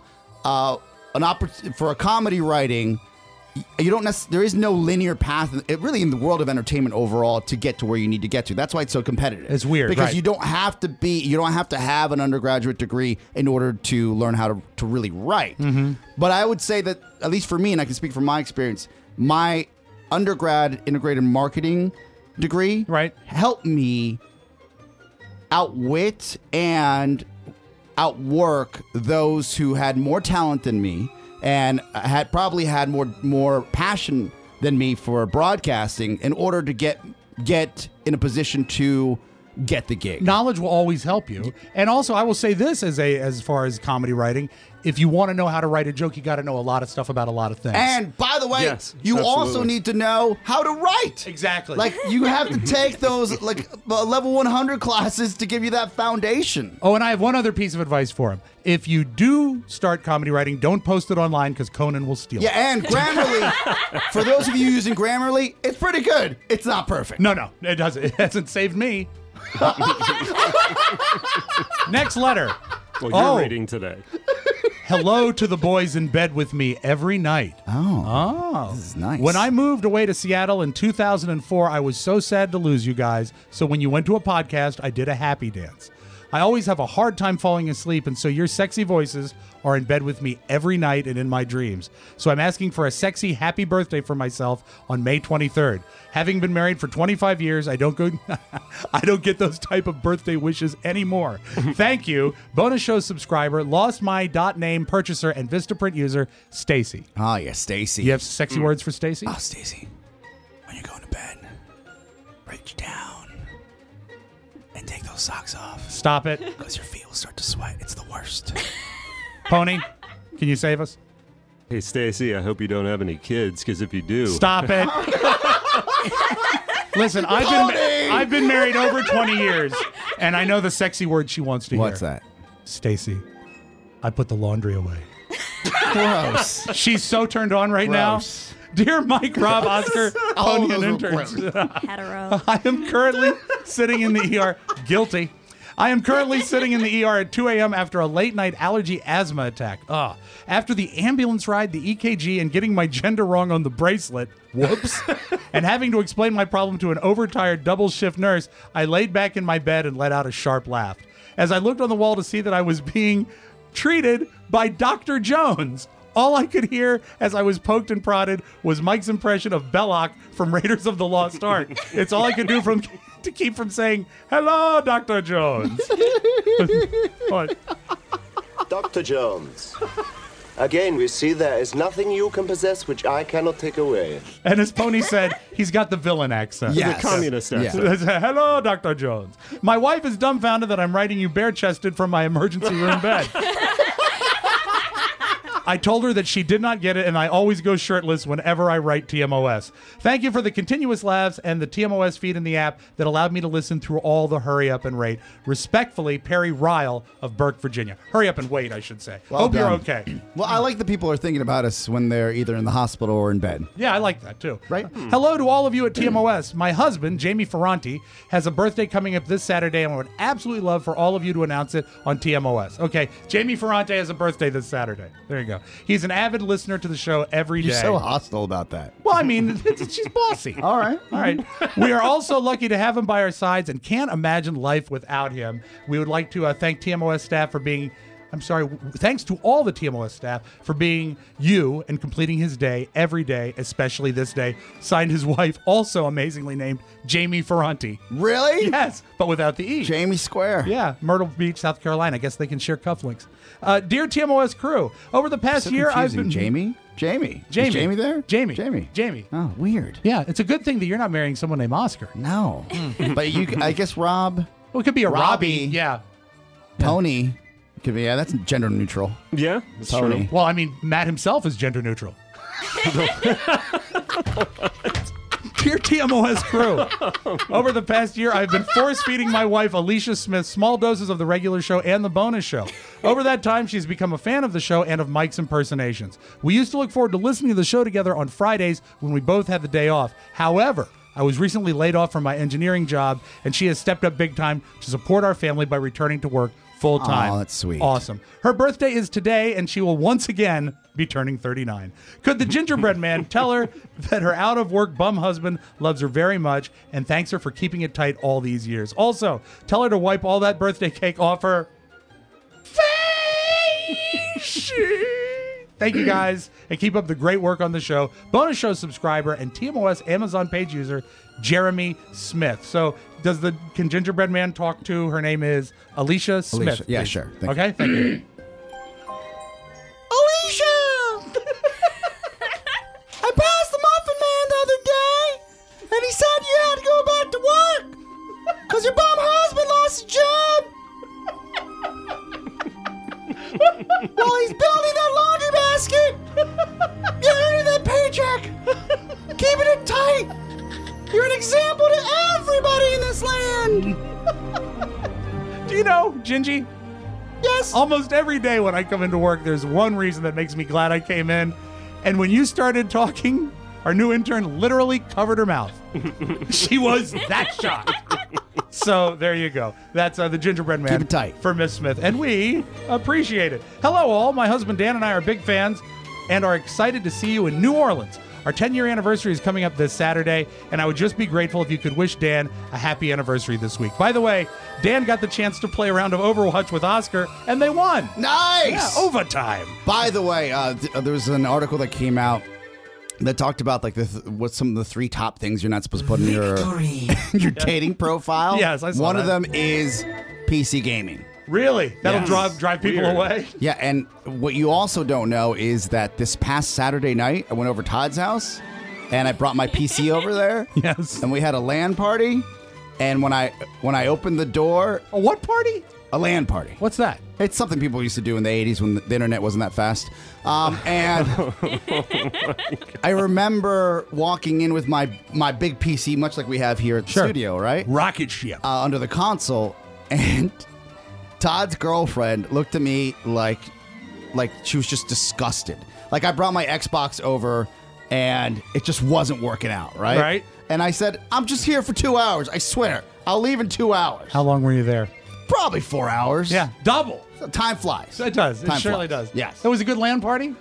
For a comedy writing, there is no linear path really in the world of entertainment overall to get to where you need to get to. That's why it's so competitive. It's weird because right. you don't have to have an undergraduate degree in order to learn how to really write. But I would say that, at least for me, and I can speak from my experience, my undergrad integrated marketing degree helped me outwit and outwork those who had more talent than me and had probably had more passion than me for broadcasting in order to get in a position to get the gig. Knowledge will always help you. And also, I will say this as far as comedy writing, if you want to know how to write a joke, you got to know a lot of stuff about a lot of things. And by the way, you also need to know how to write. Exactly. Like, you have to take those level 100 classes to give you that foundation. Oh, and I have one other piece of advice for him. If you do start comedy writing, don't post it online because Conan will steal it. Yeah, and Grammarly, for those of you using Grammarly, it's pretty good. It's not perfect. No, it doesn't. It hasn't saved me. Next letter. Well, you're reading today. Hello to the boys in bed with me every night. Oh, this is nice. When I moved away to Seattle in 2004, I was so sad to lose you guys. So when you went to a podcast, I did a happy dance. I always have a hard time falling asleep, and so your sexy voices are in bed with me every night and in my dreams. So I'm asking for a sexy happy birthday for myself on May 23rd. Having been married for 25 years, I don't get those type of birthday wishes anymore. Thank you. Bonus show subscriber, lost my .name purchaser, and Vistaprint user, Stacy. Oh, yeah, Stacy. You have sexy words for Stacy? Oh, Stacy. When you're going to bed, reach down and take those socks off. Stop it. Because your feet will start to sweat. It's the worst. Pony, can you save us? Hey, Stacy, I hope you don't have any kids, because if you do... Stop it. Listen, I've been married over 20 years, and I know the sexy word she wants to hear. What's that? Stacy, I put the laundry away. Gross. She's so turned on right now. Dear Mike, Rob, Oscar, Pony, and interns. Hetero. I am currently sitting in the ER. Guilty. I am currently sitting in the ER at 2 a.m. after a late-night allergy asthma attack. After the ambulance ride, the EKG, and getting my gender wrong on the bracelet, whoops, and having to explain my problem to an overtired double-shift nurse, I laid back in my bed and let out a sharp laugh. As I looked on the wall to see that I was being treated by Dr. Jones. All I could hear as I was poked and prodded was Mike's impression of Belloc from Raiders of the Lost Ark. It's all I could do to keep from saying, "Hello, Dr. Jones." What? Dr. Jones. Again, we see there is nothing you can possess which I cannot take away. And as Pony said, he's got the villain accent. Yes. The communist accent. Yeah. Hello, Dr. Jones. My wife is dumbfounded that I'm writing you bare-chested from my emergency room bed. I told her that she did not get it, and I always go shirtless whenever I write TMOS. Thank you for the continuous laughs and the TMOS feed in the app that allowed me to listen through all the Hurry Up and Rate. Respectfully, Perry Ryle of Burke, Virginia. Hurry up and wait, I should say. Well Hope done. you're okay. Well, I like that people are thinking about us when they're either in the hospital or in bed. Yeah, I like that too. Right? Hello to all of you at TMOS. My husband, Jamie Ferranti, has a birthday coming up this Saturday, and I would absolutely love for all of you to announce it on TMOS. Okay, Jamie Ferranti has a birthday this Saturday. There you go. He's an avid listener to the show every day. You're so hostile about that. Well, I mean, she's bossy. All right. All right. We are also lucky to have him by our sides and can't imagine life without him. We would like to thank TMOS staff for being... thanks to all the TMOS staff for being you and completing his day every day, especially this day. Signed, his wife, also amazingly named Jamie Ferranti. Really? Yes, but without the E. Jamie Square. Yeah, Myrtle Beach, South Carolina. I guess they can share cufflinks. Dear TMOS crew, over the past year, I've been... Jamie? Is Jamie there? Jamie. Oh, weird. Yeah, it's a good thing that you're not marrying someone named Oscar. No. But I guess Rob... Well, it could be a Robbie. Yeah. Pony. Could be, yeah, that's gender neutral. Yeah, that's Pony. true. Well, I mean, Matt himself is gender neutral. Dear TMOS crew, over the past year, I've been force-feeding my wife, Alicia Smith, small doses of the regular show and the bonus show. Over that time, she's become a fan of the show and of Mike's impersonations. We used to look forward to listening to the show together on Fridays when we both had the day off. However, I was recently laid off from my engineering job, and she has stepped up big time to support our family by returning to work full-time. Oh, that's sweet. Awesome. Her birthday is today, and she will once again be turning 39. Could the gingerbread man tell her that her out-of-work bum husband loves her very much and thanks her for keeping it tight all these years? Also, tell her to wipe all that birthday cake off her face. Thank you, guys, and keep up the great work on the show. Bonus show subscriber and TMOS Amazon page user, Jeremy Smith. So can Gingerbread Man talk to, her name is Alicia Smith. Alicia. Yeah, please. sure. Okay, thank you. Alicia! I passed the Muffin Man the other day, and he said you had to go back to work because your bum husband lost his job. While he's building that laundry basket, you're earning that paycheck, keeping it tight. You're an example to everybody in this land. Do you know, Gingy? Yes. Almost every day when I come into work, there's one reason that makes me glad I came in. And when you started talking, our new intern literally covered her mouth. She was that shocked. So there you go. That's the Gingerbread Man. Keep it tight. For Miss Smith. And we appreciate it. Hello, all. My husband Dan and I are big fans and are excited to see you in New Orleans. Our 10-year anniversary is coming up this Saturday, and I would just be grateful if you could wish Dan a happy anniversary this week. By the way, Dan got the chance to play a round of Overwatch with Oscar, and they won. Nice! Yeah, overtime. By the way, there was an article that came out that talked about like what's some of the 3 top things you're not supposed to put in your dating profile. Yes, I saw One that. of them is PC gaming. Really? That'll Yes. drive people Weird. away? Yeah, and what you also don't know is that this past Saturday night, I went over to Todd's house, and I brought my PC over there. Yes. And we had a LAN party, and when I opened the door... A what party? A LAN party. What's that? It's something people used to do in the 80s when the internet wasn't that fast. And I remember walking in with my big PC, much like we have here at the studio, right? Rocket ship. Under the console, and Todd's girlfriend looked at me like she was just disgusted. Like I brought my Xbox over, and it just wasn't working out, right? Right. And I said, I'm just here for 2 hours. I swear. I'll leave in 2 hours. How long were you there? Probably 4 hours. Yeah, double. Time flies. It does. It Time surely flies. does. Yes. It was a good LAN party?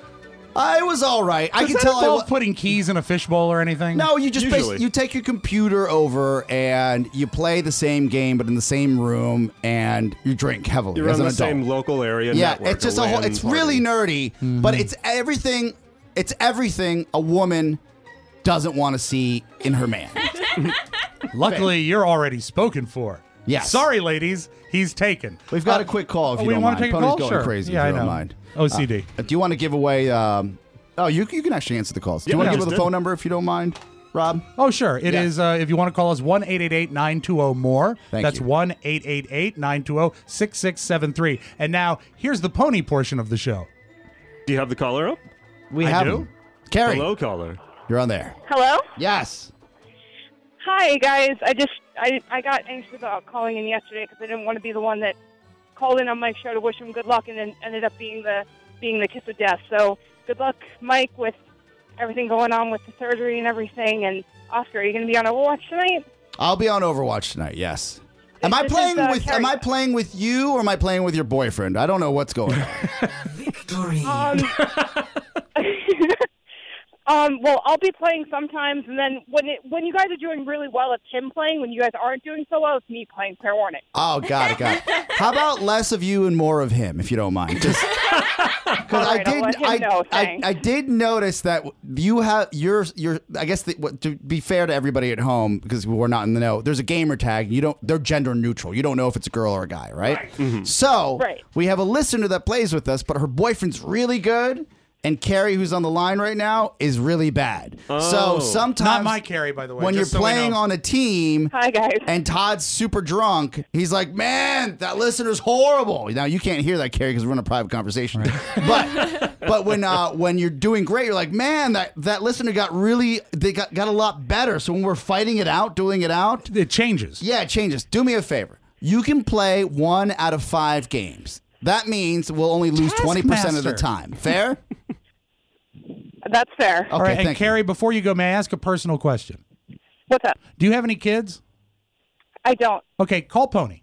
It was all right. I Does can that tell. involve putting keys in a fishbowl or anything? No, you just Usually. you take your computer over and you play the same game, but in the same room, and you drink heavily. You're as in an the adult. same local area. Yeah, network, it's just a a whole. LAN It's party. really nerdy, but it's everything. It's everything a woman doesn't want to see in her man. Luckily, you're already spoken for. Yes. Sorry, ladies. He's taken. We've got a quick call if you we don't want mind. to take a Pony's call? going Sure. crazy Yeah, if I you don't know. mind. OCD. Do you want to give away? You can actually answer the calls. Do you want to give her the phone number if you don't mind, Rob? Oh, sure. It is. If you want to call us, 1-888-920-MORE. Thank That's you. 1-888-920-6673. And now, here's the pony portion of the show. Do you have the caller up? We I have do. him. Carrie, Hello, caller. you're on there. Hello? Yes. Hi, guys. I got anxious about calling in yesterday because I didn't want to be the one that called in on Mike's show to wish him good luck and then ended up being the kiss of death. So good luck, Mike, with everything going on with the surgery and everything. And Oscar, are you going to be on Overwatch tonight? I'll be on Overwatch tonight. Yes. Am I This playing is, with? Carrie. Am I playing with you or am I playing with your boyfriend? I don't know what's going on. Victory. Well, I'll be playing sometimes, and then when you guys are doing really well, it's him playing. When you guys aren't doing so well, it's me playing. Fair warning. Oh, got it. How about less of you and more of him, if you don't mind? Because Right, I'll let him know, thanks. I did notice that you have your. I guess to be fair to everybody at home, because we're not in the know, there's a gamer tag. They're gender neutral. You don't know if it's a girl or a guy, right? So we have a listener that plays with us, but her boyfriend's really good. And Carrie, who's on the line right now, is really bad. So sometimes, Not my Carrie, by the way. when you're just so we playing know. on a team, Hi, guys. and Todd's super drunk, he's like, "Man, that listener's horrible." Now you can't hear that, Carrie, because we're in a private conversation. But when you're doing great, you're like, "Man, that listener got a lot better." So when we're fighting it out, doing it out, it changes. Yeah, it changes. Do me a favor. You can play 1 out of 5 games. That means we'll only lose 20% of the time. Fair? That's fair. All right, thank and Carrie, before you go, may I ask a personal question? What's up? Do you have any kids? I don't. Okay, call Pony.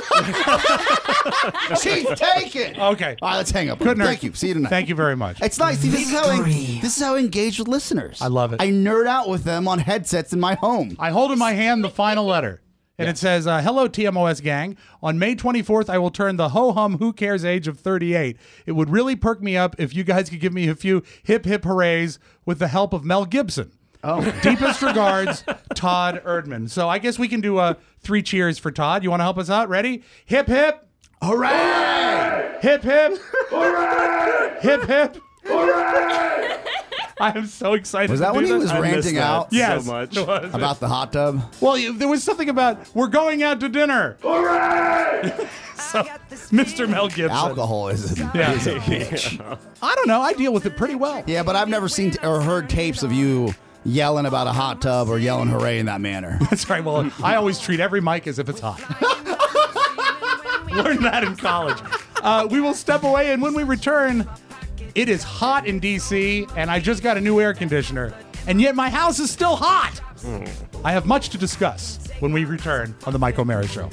She's taken. Okay. All right, let's hang up. Couldn't hurt. Thank you. See you tonight. Thank you very much. It's nice. See, this is how I engage with listeners. I love it. I nerd out with them on headsets in my home. I hold in my hand the final letter. And it says, hello, TMOS gang. On May 24th, I will turn the ho-hum who cares age of 38. It would really perk me up if you guys could give me a few hip hip hoorays with the help of Mel Gibson. Oh. Deepest regards, Todd Erdman. So I guess we can do 3 cheers for Todd. You want to help us out? Ready? Hip hip. Hooray! Hip hip. Hooray! Hip hip. Hooray! I am so excited. Was that to when do he this. was ranting out Yes, so much it was. about the hot tub? Well, there was something about we're going out to dinner. Hooray! So, Mr. Mel Gibson. Alcohol is a bitch. I don't know. I deal with it pretty well. Yeah, but I've never seen or heard tapes of you yelling about a hot tub or yelling hooray in that manner. That's right. Well, I always treat every mic as if it's hot. Learned that in college. We will step away, and when we return, it is hot in D.C., and I just got a new air conditioner, and yet my house is still hot. I have much to discuss when we return on the Mike O'Mara Show.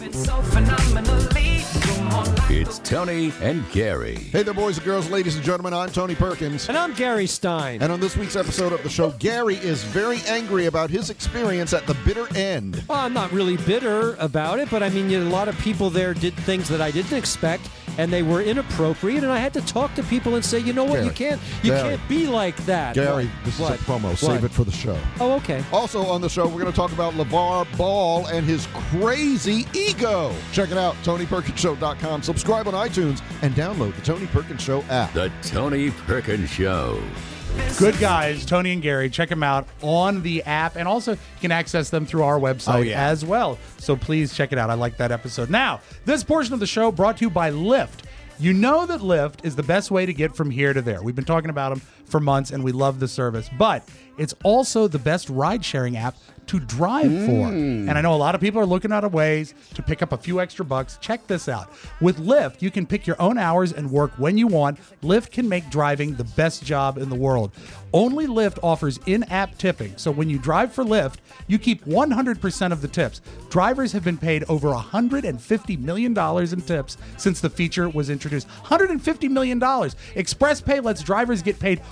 It's Tony and Gary. Hey there, boys and girls, ladies and gentlemen. I'm Tony Perkins. And I'm Gary Stein. And on this week's episode of the show, Gary is very angry about his experience at the bitter end. Well, I'm not really bitter about it, but I mean, a lot of people there did things that I didn't expect, and they were inappropriate, and I had to talk to people and say, you know what, Gary, you can't be like that. Gary, What? this What? is a promo. What? Save it for the show. Oh, okay. Also on the show, we're going to talk about LeVar Ball and his crazy ego. Check it out, TonyPerkinsShow.com. Subscribe on iTunes and download the Tony Perkins Show app. The Tony Perkins Show. Good guys, Tony and Gary. Check them out on the app, and also you can access them through our website as well. So please check it out. I like that episode. Now, this portion of the show brought to you by Lyft. You know that Lyft is the best way to get from here to there. We've been talking about them for months, and we love the service. But it's also the best ride-sharing app to drive for. And I know a lot of people are looking out of ways to pick up a few extra bucks. Check this out. With Lyft, you can pick your own hours and work when you want. Lyft can make driving the best job in the world. Only Lyft offers in-app tipping. So when you drive for Lyft, you keep 100% of the tips. Drivers have been paid over $150 million in tips since the feature was introduced. $150 million. Express Pay lets drivers get paid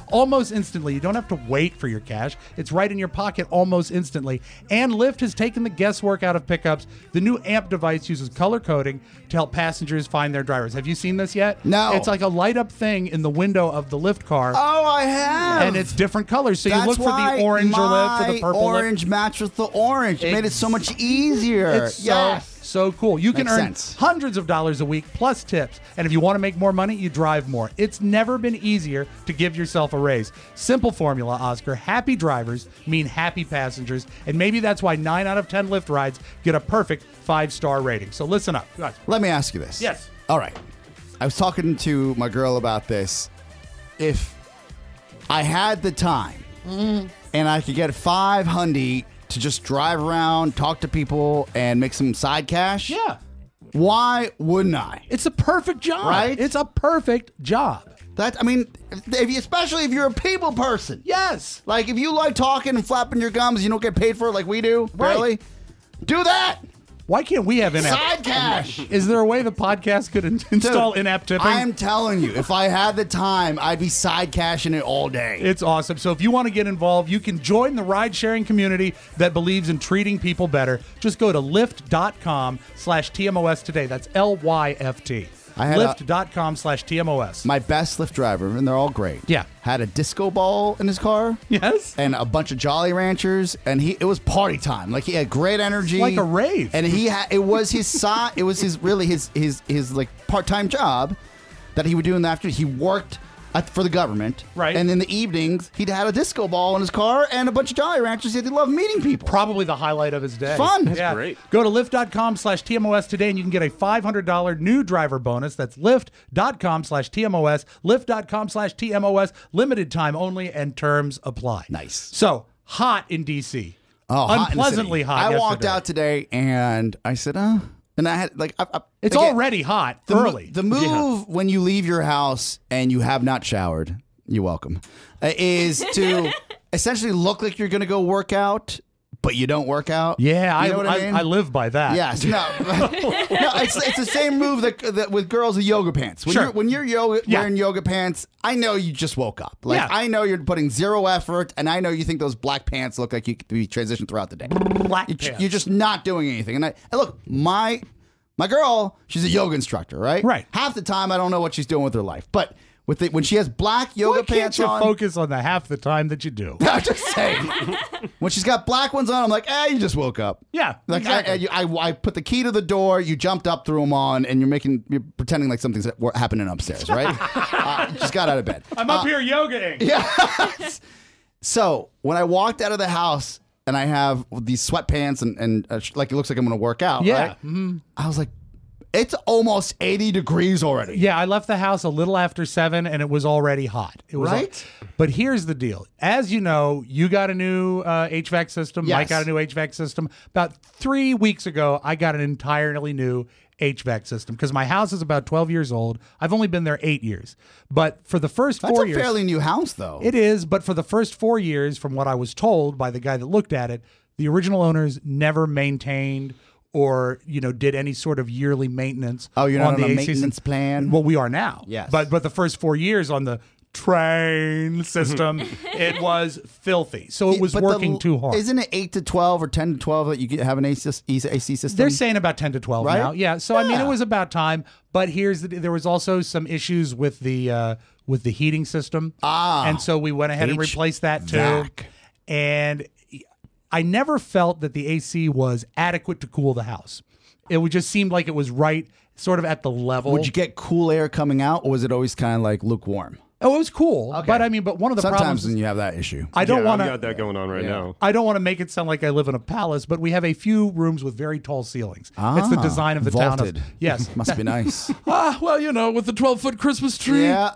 almost instantly. You don't have to wait for your cash. It's right in your pocket almost instantly. And Lyft has taken the guesswork out of pickups. The new AMP device uses color coding to help passengers find their drivers. Have you seen this yet? No. It's like a light up thing in the window of the Lyft car. Oh, I have. And it's different colors. So That's you look for why the orange Lyft or the purple orange matched with the orange. It made it so much easier. It's so cool. You can Makes earn sense. hundreds of dollars a week plus tips. And if you want to make more money, you drive more. It's never been easier to give yourself a raise. Simple formula, Oscar. Happy drivers mean happy passengers. And maybe that's why 9 out of 10 Lyft rides get a perfect 5-star rating. So listen up. Guys. Let me ask you this. Yes. All right. I was talking to my girl about this. If I had the time and I could get $500 to just drive around, talk to people, and make some side cash. Yeah. Why wouldn't I? It's a perfect job. Right? It's a perfect job. Especially if you're a people person. Yes. Like, if you like talking and flapping your gums, you don't get paid for it like we do, barely. Do that. Why can't we have in-app? Side cash. Is there a way the podcast could install in-app tipping? I am telling you, if I had the time, I'd be side cashing it all day. It's awesome. So if you want to get involved, you can join the ride-sharing community that believes in treating people better. Just go to lyft.com/TMOS today. That's LYFT. Lyft.com/TMOS. My best Lyft driver, and they're all great. Yeah. Had a disco ball in his car. Yes. And a bunch of Jolly Ranchers, and it was party time. Like, he had great energy. Like a rave. And it was his side. It was his like part-time job that he would do in the afternoon. He worked for the government. Right. And in the evenings, he'd had a disco ball in his car and a bunch of Jolly Ranchers. He loved meeting people. Probably the highlight of his day. Fun. That's great. Go to lyft.com/TMOS today and you can get a $500 new driver bonus. That's lyft.com/TMOS. Lyft.com/TMOS. Limited time only and terms apply. Nice. So, hot in D.C. Oh, hot in the unpleasantly city. hot. I walked yesterday. out today and I said, and I had It's again, already hot early. The move when you leave your house and you have not showered, you're welcome, is to essentially look like you're going to go work out, but you don't work out. Yeah, you know what I mean? I live by that. Yes, no, it's the same move that with girls with yoga pants. When you're wearing yoga pants, I know you just woke up. Like, I know you're putting zero effort, and I know you think those black pants look like you could be transitioned throughout the day. Pants. You're just not doing anything. And look, my girl, she's a yoga instructor, right? Right. Half the time, I don't know what she's doing with her life, but when she has black yoga pants can't you on, focus on the half the time that you do? I'm just saying. When she's got black ones on, I'm like, you just woke up. Yeah, Like, exactly. I put the key to the door, you jumped up, threw them on, and you're pretending like something's happening upstairs, right? Just got out of bed. I'm up here yogaing. Yeah. So when I walked out of the house and I have these sweatpants and like it looks like I'm going to work out, Yeah. right? Mm-hmm. I was like, it's almost 80 degrees already. Yeah, I left the house a little after 7 and it was already hot. It was Right? But here's the deal. As you know, you got a new HVAC system. Yes. Mike got a new HVAC system. About 3 weeks ago, I got an entirely new HVAC system because my house is about 12 years old. I've only been there 8 years. But for the first 4 years... That's a fairly new house, though. It is, but for the first 4 years, from what I was told by the guy that looked at it, the original owners never maintained or did any sort of yearly maintenance. Oh, you're not on the a AC maintenance plan? Well, we are now. Yes. But the first 4 years on the train system, it was filthy. So it was But working too hard. Isn't it 8 to 12 or 10 to 12 that you have an AC system? They're saying about 10 to 12 Right? now. Yeah. So I mean, it was about time. But there was also some issues with the heating system. And so we went ahead and replaced that too. HVAC. And I never felt that the AC was adequate to cool the house. It would just seemed like it was right, sort of at the level. Would you get cool air coming out, or was it always kind of like lukewarm? Oh, it was cool. Okay. But I mean, one of the Sometimes problems when you have that issue. I don't want I've got that going on right now. I don't want to make it sound like I live in a palace, but we have a few rooms with very tall ceilings. It's the design of the vaulted. town. Yes. Must be nice. Well, with the 12-foot Christmas tree. Yeah.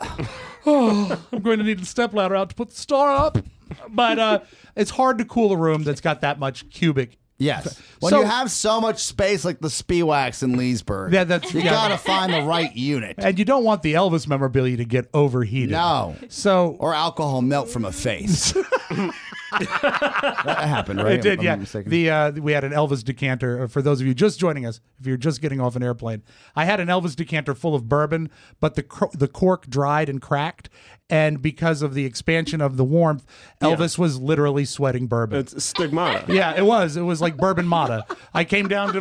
I'm going to need a stepladder out to put the star up. But it's hard to cool a room that's got that much cubic. Yes. When So- you have so much space like the Spiwax in Leesburg, you gotta find the right unit. And you don't want the Elvis memorabilia to get overheated. No. So or alcohol melt from a face. That happened, right? It did, I'm yeah. mistaken. We had an Elvis decanter. For those of you just joining us, if you're just getting off an airplane, I had an Elvis decanter full of bourbon, but the cork dried and cracked, and because of the expansion of the warmth, Elvis was literally sweating bourbon. It's stigmata. Yeah, it was. It was like bourbon mata. I came down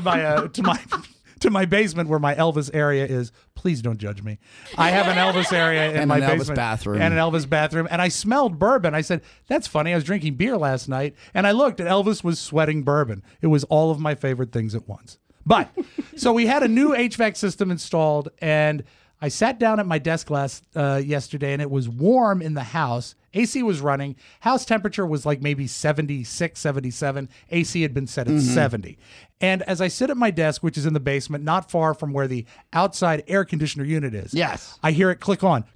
to my basement where my Elvis area is. Please don't judge me. I have an Elvis area in And my an Elvis basement bathroom. and an Elvis bathroom, and I smelled bourbon. I said, "That's funny. I was drinking beer last night, and I looked, and Elvis was sweating bourbon. It was all of my favorite things at once." But so we had a new HVAC system installed, and I sat down at my desk yesterday, and it was warm in the house. AC was running. House temperature was like maybe 76, 77. AC had been set at 70. And as I sit at my desk, which is in the basement, not far from where the outside air conditioner unit is, Yes. I hear it click on,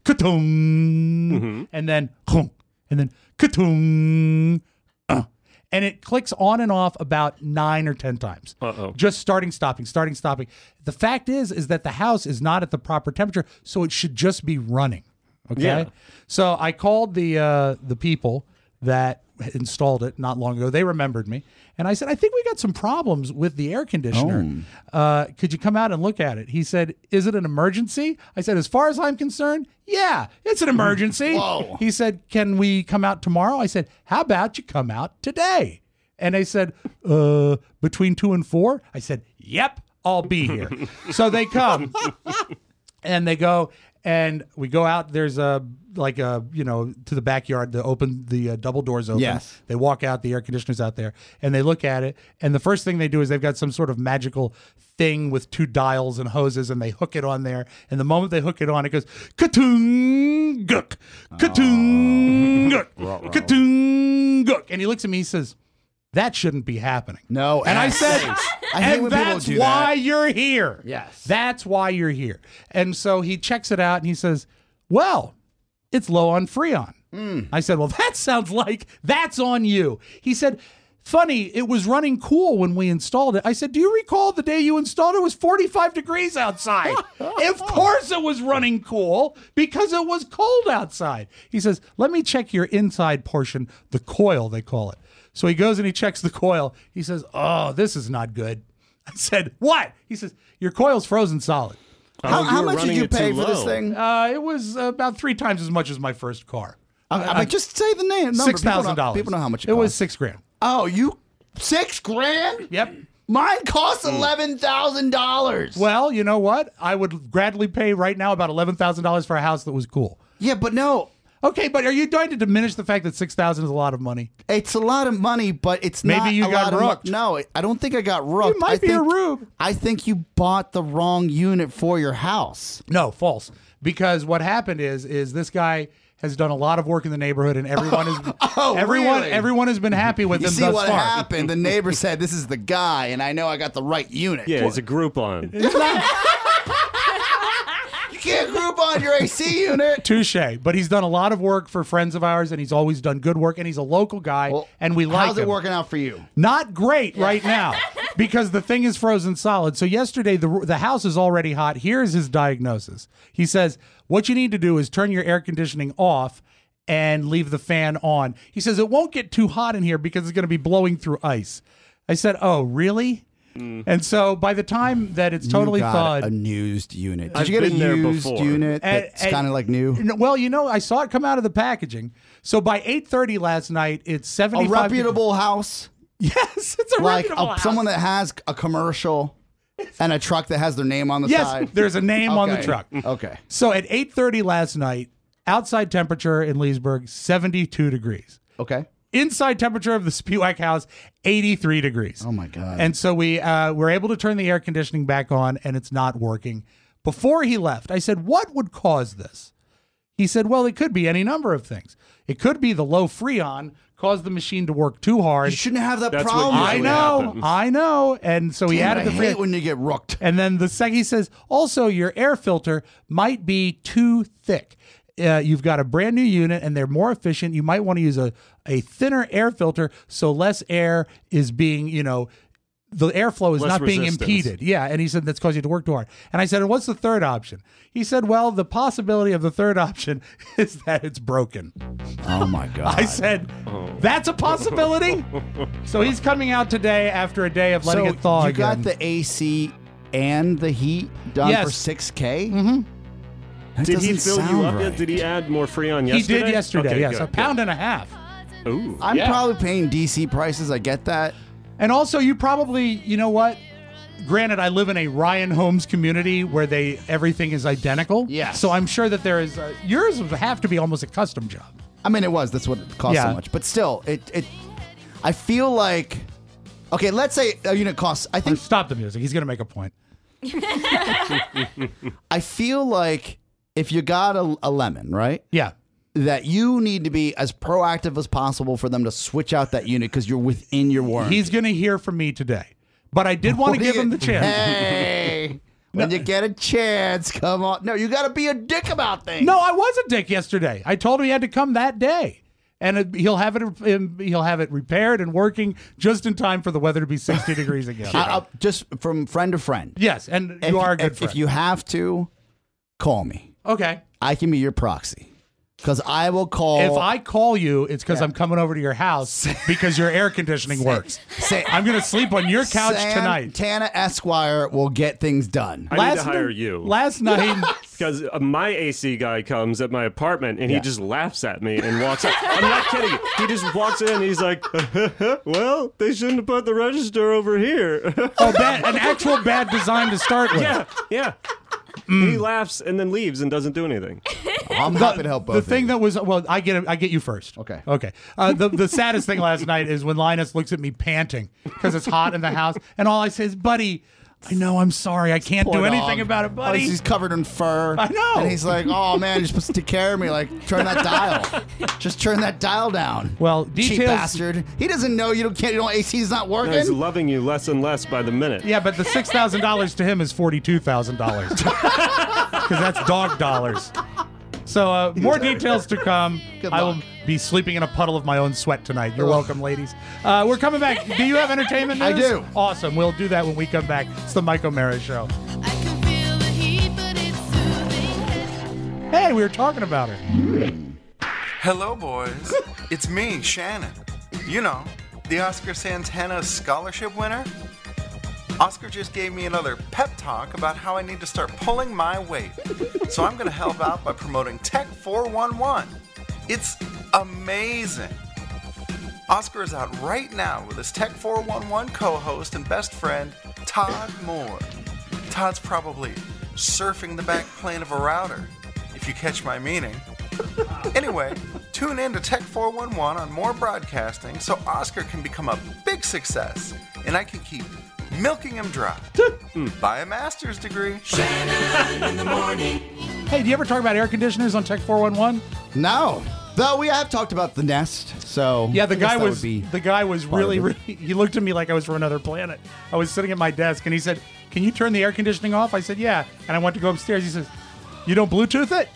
ka-tung, and then, hum, and then, ka-tung, and it clicks on and off about 9 or 10 times. Just starting, stopping. The fact is that the house is not at the proper temperature, so it should just be running. Okay. Yeah. So I called the people that installed it not long ago. They remembered me. And I said, I think we got some problems with the air conditioner. Could you come out and look at it? He said, is it an emergency? I said, as far as I'm concerned, yeah, it's an emergency. Whoa. He said, can we come out tomorrow? I said, how about you come out today? And they said, between 2 and 4? I said, yep, I'll be here. So they come and they go, and we go out. There's to the backyard, the double doors open. Yes. They walk out, the air conditioner's out there, and they look at it. And the first thing they do is they've got some sort of magical thing with 2 dials and hoses, and they hook it on there. And the moment they hook it on, it goes, ka-tung, gook, ka-tung, gook, ka-tung, gook. And he looks at me, he says, that shouldn't be happening. No. And I said, I hate and when people that's do why that. you're here. Yes. That's why you're here. And so he checks it out and he says, well, it's low on Freon. I said, well, that sounds like that's on you. He said, funny, it was running cool when we installed it. I said, do you recall the day you installed it? It was 45 degrees outside. Of course it was running cool because it was cold outside. He says, let me check your inside portion, the coil, they call it. So he goes and he checks the coil. He says, oh, this is not good. I said, what? He says, your coil's frozen solid. How much did you pay for this thing? It was about 3 times as much as my first car. Just say the name. Number. $6,000. People know how much it was. $6,000. Oh, $6,000? Yep. Mine costs $11,000. Well, you know what? I would gladly pay right now about $11,000 for a house that was cool. Yeah, but no. Okay, but are you trying to diminish the fact that $6,000 is a lot of money? It's a lot of money, but it's Maybe not you a got lot rooked. No, I don't think I got rooked. You might be a rube. I think you bought the wrong unit for your house. No, false. Because what happened is this guy has done a lot of work in the neighborhood, and everyone is really? everyone has been happy with You him see thus what far. happened? The neighbor said, "This is the guy," and I know I got the right unit. Yeah, it's a Groupon. You can't group on your AC unit. Touche. But he's done a lot of work for friends of ours, and he's always done good work, and he's a local guy, and we like him. How's it working out for you? Not great right now because the thing is frozen solid. So yesterday, the house is already hot. Here's his diagnosis. He says, what you need to do is turn your air conditioning off and leave the fan on. He says, it won't get too hot in here because it's going to be blowing through ice. I said, oh, really? And so by the time that it's totally you got thawed, a used unit. Did I've you get a been there used before. unit that's kind of like new? Well, I saw it come out of the packaging. So by 8:30 last night, it's 75. A reputable house? Yes, it's a like reputable house. someone that has a commercial and a truck that has their name on the Yes, side? there's a name on the Okay. truck. Okay. So at 8:30 last night, outside temperature in Leesburg, 72 degrees. Okay. Inside temperature of the Spiewak house, 83 degrees. Oh, my God. And so we were able to turn the air conditioning back on, and it's not working. Before he left, I said, what would cause this? He said, well, it could be any number of things. It could be the low Freon caused the machine to work too hard. You shouldn't have that That's problem. what usually happens. I know. And so he Damn, added I the hate Freon. when you get rooked. And then the second, he says, also your air filter might be too thick. You've got a brand new unit and they're more efficient. You might want to use a thinner air filter so less air is being, the airflow is Less not being resistance. impeded. Yeah, and he said that's causing you to work too hard. And I said, and what's the third option? He said, well, the possibility of the third option is that it's broken. Oh my God! I said, that's a possibility. So he's coming out today after a day of letting it thaw you again. got the AC and the heat done Yes. for $6K? Mm-hmm. That Did he doesn't fill you sound up right. yet? Did he add more Freon He yesterday? did yesterday, Okay, yes. good, A pound and a half. good. Ooh. I'm Yeah. probably paying DC prices. I get that. And also, you probably, you know what? Granted, I live in a Ryan Homes community where everything is identical. Yes. So I'm sure that there is yours would have to be almost a custom job. I mean, it was. That's what it cost Yeah. so much. But still, I feel like, okay, let's say a unit costs, I think. Stop the music. He's going to make a point. I feel like if you got a lemon, right? Yeah. That you need to be as proactive as possible for them to switch out that unit because you're within your warranty. He's going to hear from me today. But I did want to give him the chance. Hey, when you get a chance, come on. No, you got to be a dick about things. No, I was a dick yesterday. I told him he had to come that day. And he'll have it repaired and working just in time for the weather to be 60 degrees again. Just from friend to friend. Yes, and you are a good friend. If you have to, call me. Okay. I can be your proxy. Because I will call. If I call you, it's because I'm coming over to your house because your air conditioning works. I'm going to sleep on your couch tonight. Tana Esquire will get things done. I need to hire you. Last night. Because my AC guy comes at my apartment and he just laughs at me and walks out. I'm not kidding you. He just walks in and he's like, well, they shouldn't have put the register over here. An actual bad design to start with. Yeah. He laughs and then leaves and doesn't do anything. I'm happy to help both The of thing you. that was, I get you first. Okay. Okay. The saddest thing last night is when Linus looks at me panting because it's hot in the house, and all I say is, "Buddy, I know I'm sorry. I can't Poor do anything dog. about it, buddy." He's covered in fur. I know. And he's like, oh, man, you're supposed to take care of me. Like, turn that dial. Just turn that dial down. Well, Cheap details. bastard. He doesn't know AC's not working. He's loving you less and less by the minute. Yeah, but the $6,000 to him is $42,000 because that's dog dollars. So more details to come. I will be sleeping in a puddle of my own sweat tonight. You're welcome, ladies. We're coming back. Do you have entertainment news? I do. Awesome. We'll do that when we come back. It's the Mike O'Mara Show. Hey, we were talking about her. Hello, boys. It's me, Shannon. You know, the Oscar Santana Scholarship winner. Oscar just gave me another pep talk about how I need to start pulling my weight. So I'm going to help out by promoting Tech 411. It's amazing. Oscar is out right now with his Tech 411 co-host and best friend, Todd Moore. Todd's probably surfing the back plane of a router, if you catch my meaning. Anyway, tune in to Tech 411 on More Broadcasting so Oscar can become a big success and I can keep milking him dry. Buy a master's degree. Shannon in the morning. Hey, do you ever talk about air conditioners on Tech 411? No. Though we have talked about the Nest, so Yeah, the I guess guy that was would be really, part of really. He looked at me like I was from another planet. I was sitting at my desk, and he said, "Can you turn the air conditioning off?" I said, "Yeah." And I went to go upstairs. He says, "You don't Bluetooth it?"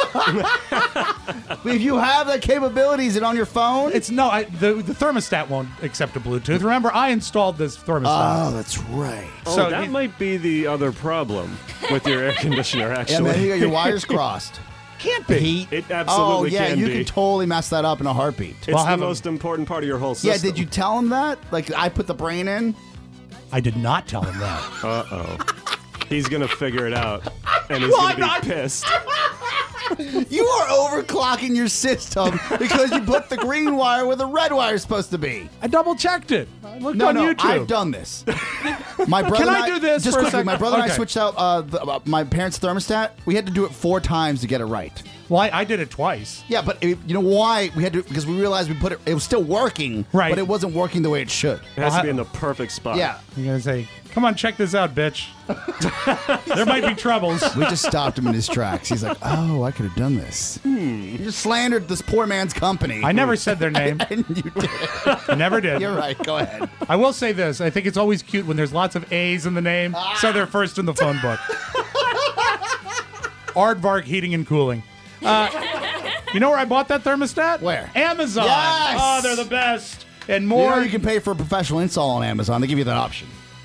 If you have that capability, is it on your phone? It's no. The thermostat won't accept a Bluetooth. Remember, I installed this thermostat. Oh, that's right. So that might be the other problem with your air conditioner, actually. Yeah, man, you got your wires crossed. Can't be. Heat. It absolutely can be. you can totally mess that up in a heartbeat. It's the most important part of your whole system. Yeah, did you tell him that? Like, I put the brain in? I did not tell him that. Uh-oh. He's going to figure it out, and he's Well, going to I'm be not- pissed. You are overclocking your system because you put the green wire where the red wire is supposed to be. I double checked it. I looked No, on no, YouTube. I've done this. My brother Can and I do this Just for a quickly, second? my brother and I Okay. switched out my parents' thermostat. We had to do it 4 times to get it right. Well, I did it twice. Yeah, but you know why we had to? Because we realized we put it. It was still working, Right. But it wasn't working the way it should. It has to be in the perfect spot. Yeah. You're gonna say, "Come on, check this out, bitch." There might be troubles. We just stopped him in his tracks. He's like, "Oh, I could have done this." You just slandered this poor man's company. I never said their name. And you did. I never did. You're right. Go ahead. I will say this. I think it's always cute when there's lots of A's in the name, so they're first in the phone book. Aardvark Heating and Cooling. You know where I bought that thermostat? Where? Amazon. Yes! Oh, they're the best. And You more. know you can pay for a professional install on Amazon. They give you that option.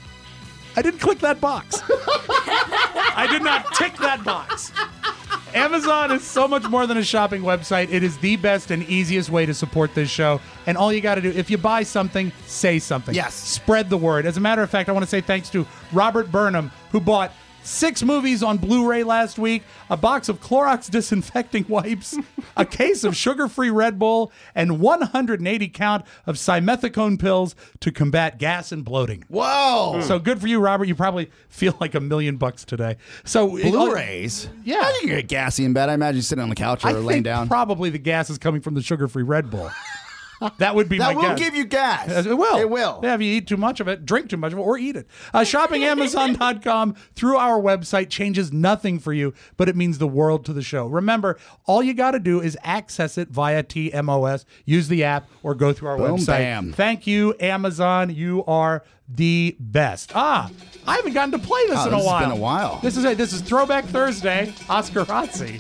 I didn't click that box. I did not tick that box. Amazon is so much more than a shopping website. It is the best and easiest way to support this show. And all you got to do, if you buy something, say something. Yes. Spread the word. As a matter of fact, I want to say thanks to Robert Burnham, who bought 6 movies on Blu-ray last week, a box of Clorox disinfecting wipes, a case of sugar-free Red Bull, and 180 count of simethicone pills to combat gas and bloating. Whoa! So good for you, Robert. You probably feel like $1 million today. So Blu-rays? Yeah. How do you get gassy in bed? I imagine you sitting on the couch or I laying think down. probably the gas is coming from the sugar-free Red Bull. That would be my guess. That will give you gas. It will. It will. Yeah, if you eat too much of it, drink too much of it, or eat it. ShoppingAmazon.com through our website changes nothing for you, but it means the world to the show. Remember, all you got to do is access it via TMOS, use the app, or go through our Boom, website. bam. Thank you, Amazon. You are the best. I haven't gotten to play this in a this while. has been a while. This is Throwback Thursday. Oscar Razzi.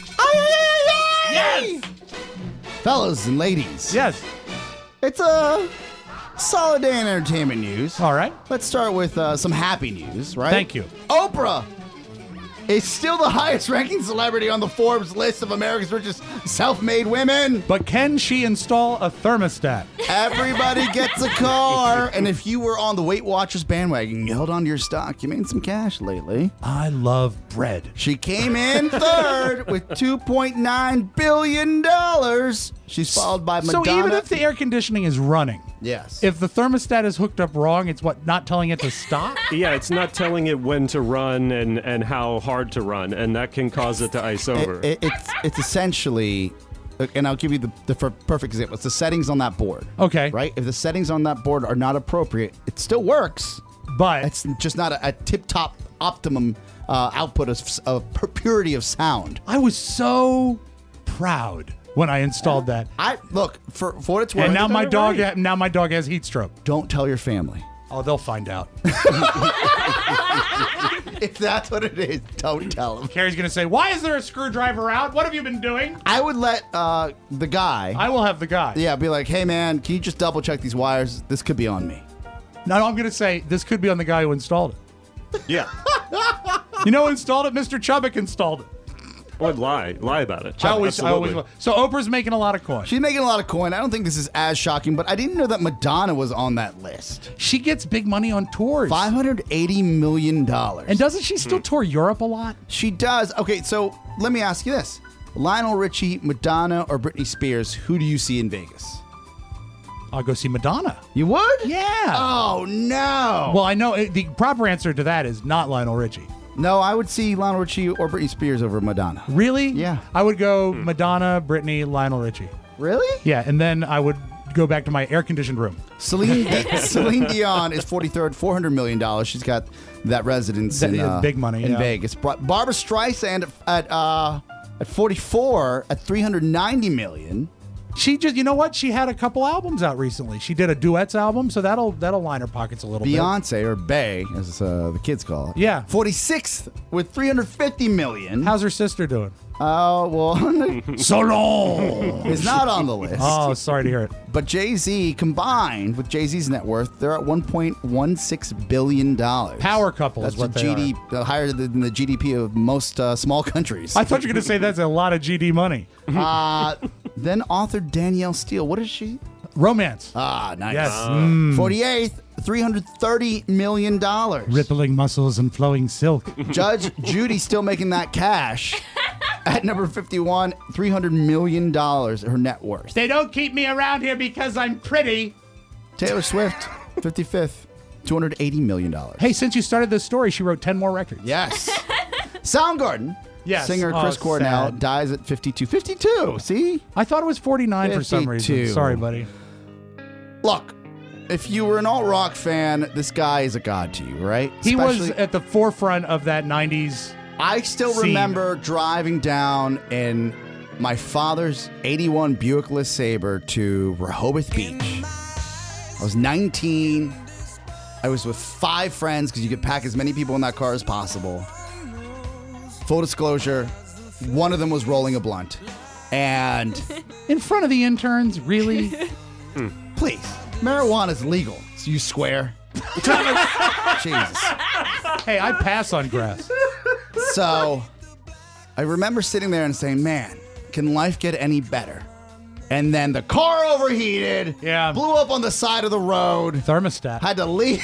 Yes! Fellas and ladies. Yes. It's a solid day in entertainment news. All right. Let's start with some happy news, right? Thank you. Oprah is still the highest ranking celebrity on the Forbes list of America's richest self-made women. But can she install a thermostat? Everybody gets a car. And if you were on the Weight Watchers bandwagon, you held on to your stock, you made some cash lately. I love bread. She came in third with $2.9 billion. She's followed by Madonna. So even if the air conditioning is running, yes, if the thermostat is hooked up wrong, it's not telling it to stop? Yeah, it's not telling it when to run and how hard to run, and that can cause it to ice over. It's essentially, and I'll give you the perfect example. It's the settings on that board. Okay. Right? If the settings on that board are not appropriate, it still works. But it's just not a tip-top optimum output of purity of sound. I was so proud when I installed that. Look, for what it's worth. And now my dog has heat stroke. Don't tell your family. Oh, they'll find out. If that's what it is, don't tell them. Carrie's going to say, why is there a screwdriver out? What have you been doing? I would let the guy. I will have the guy. Yeah, be like, hey, man, can you just double check these wires? This could be on me. No, I'm going to say, this could be on the guy who installed it. Yeah. You know who installed it? Mr. Chubbuck installed it. Or lie about it. I always Absolutely. will. So Oprah's making a lot of coin. She's making a lot of coin. I don't think this is as shocking, but I didn't know that Madonna was on that list. She gets big money on tours. $580 million. And doesn't she still tour Europe a lot? She does. Okay, so let me ask you this. Lionel Richie, Madonna, or Britney Spears, who do you see in Vegas? I'll go see Madonna. You would? Yeah. Oh, no. Well, I know the proper answer to that is not Lionel Richie. No, I would see Lionel Richie or Britney Spears over Madonna. Really? Yeah. I would go Madonna, Britney, Lionel Richie. Really? Yeah, and then I would go back to my air-conditioned room. Celine Dion is 43rd, $400 million. She's got that residence in big money in Vegas. Barbara Streisand at 44 at $390 million. She just, you know what? She had a couple albums out recently. She did a duets album, so that'll line her pockets a little Beyonce, or Bae, as the kids call it. Yeah. 46th with $350 million. How's her sister doing? Oh, well. So long. It's not on the list. Oh, sorry to hear it. But Jay-Z, combined with Jay-Z's net worth, they're at $1.16 billion. Power couple that's is what they are. Higher than the GDP of most small countries. I thought you were going to say that's a lot of GD money. Then author Danielle Steele. What is she? Romance. Ah, nice. Yes. 48th, $330 million. Rippling muscles and flowing silk. Judge Judy still making that cash. At number 51, $300 million, her net worth. They don't keep me around here because I'm pretty. Taylor Swift, 55th, $280 million. Hey, since you started this story, she wrote 10 more records. Yes. Soundgarden. Yes. Singer Chris Cornell dies at 52. 52, see? I thought it was 49 for some reason. Sorry, buddy. Look, if you were an alt-rock fan, this guy is a god to you, right? He was at the forefront of that 90s I still remember driving down in my father's 81 Buick LeSabre to Rehoboth Beach. I was 19. I was with 5 friends because you could pack as many people in that car as possible. Full disclosure, one of them was rolling a blunt. And in front of the interns, really? Please, marijuana is legal. So you swear. Jesus. Hey, I pass on grass. So I remember sitting there and saying, man, can life get any better? And then the car overheated. Yeah. Blew up on the side of the road. Thermostat. Had to leave.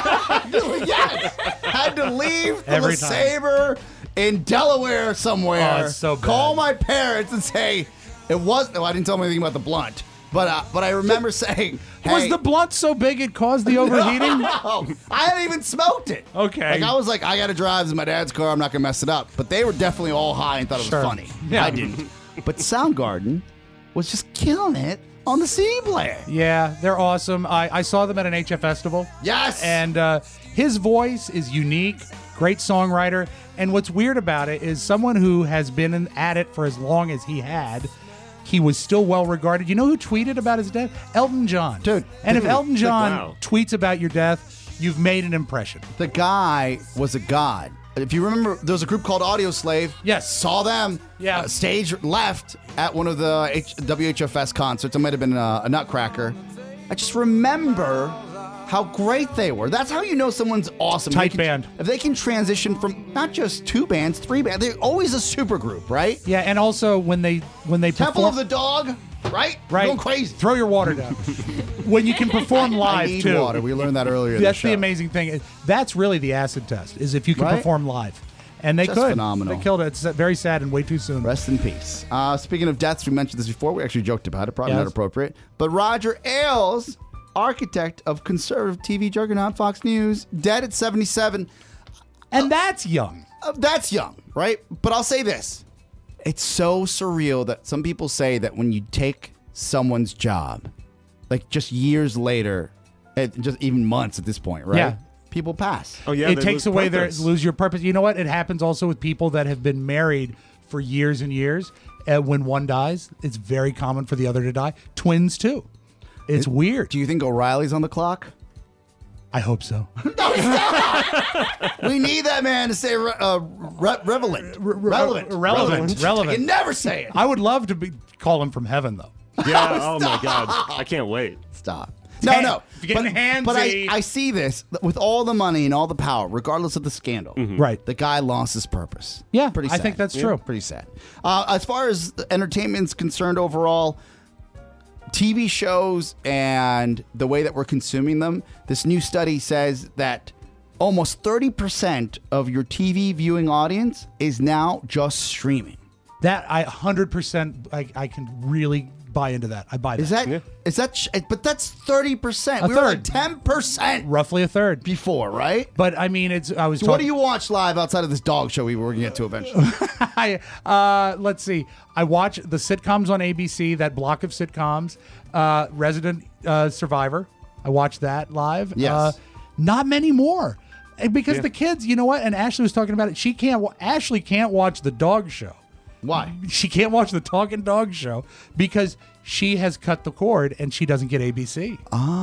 Yes. Had to leave the Every time. LeSabre in Delaware somewhere. Oh, it's so bad. Call my parents and say, it was, no, I didn't tell them anything about the blunt. But I remember saying, hey. Was the blunt so big it caused the overheating? No, I hadn't even smoked it. Okay. Like I was like, I got to drive. This is my dad's car. I'm not going to mess it up. But they were definitely all high and thought it was funny. Yeah. I didn't. But Soundgarden was just killing it on the CD player. Yeah, they're awesome. I saw them at an HF festival. Yes. And his voice is unique, great songwriter. And what's weird about it is someone who has been at it for as long as he had, he was still well regarded. You know who tweeted about his death? Elton John. Dude. And if Elton John wow. tweets about your death, you've made an impression. The guy was a god. If you remember, there was a group called Audio Slave. Yes. Saw them. Yeah. Stage left at one of the WHFS concerts. It might have been a Nutcracker. I just remember how great they were. That's how you know someone's awesome. Tight band. If they can transition from not just 2 bands, 3 bands, they're always a super group, right? Yeah, and also when they Temple perform, of the Dog, right? right, Going crazy. Throw your water down. When you can perform live I need too. water. We learned that earlier in That's the show. the amazing thing. That's really the acid test, is if you can Right? perform live. And they Just could. phenomenal. They killed it. It's very sad and way too soon. Rest in peace. Speaking of deaths, we mentioned this before. We actually joked about it. Probably Yes. not appropriate. But Roger Ailes, architect of conservative TV juggernaut Fox News, dead at 77. And that's young. That's young, right? But I'll say this. It's so surreal that some people say that when you take someone's job, like just years later, just even months at this point, right? Yeah. People pass. Oh yeah, It they takes lose away purpose. lose your purpose. You know what? It happens also with people that have been married for years and years. When one dies, it's very common for the other to die. Twins too. It's weird. Do you think O'Reilly's on the clock? I hope so. We need that man to say relevant. Relevant. I can never say it. I would love to call him from heaven, though. Yeah. Oh my God. I can't wait. Stop. No. You're getting handsy. But I see this with all the money and all the power, regardless of the scandal. Right. The guy lost his purpose. Yeah, Pretty I sad. think that's true. Pretty sad. As far as the entertainment's concerned overall, TV shows and the way that we're consuming them, this new study says that almost 30% of your TV viewing audience is now just streaming. That I 100%. I can really buy into that. I buy that. Is that? But that's 30%. A We were like third. 10% Roughly a third before, right? But I mean, it's. I was. So what do you watch live outside of this dog show we were going to get to eventually? Let's see. I watch the sitcoms on ABC. That block of sitcoms. Resident Survivor. I watch that live. Yes. Not many more, because the kids. You know what? And Ashley was talking about it. She can't. Ashley can't watch the dog show. Why? She can't watch the Talking Dog show because she has cut the cord and she doesn't get ABC.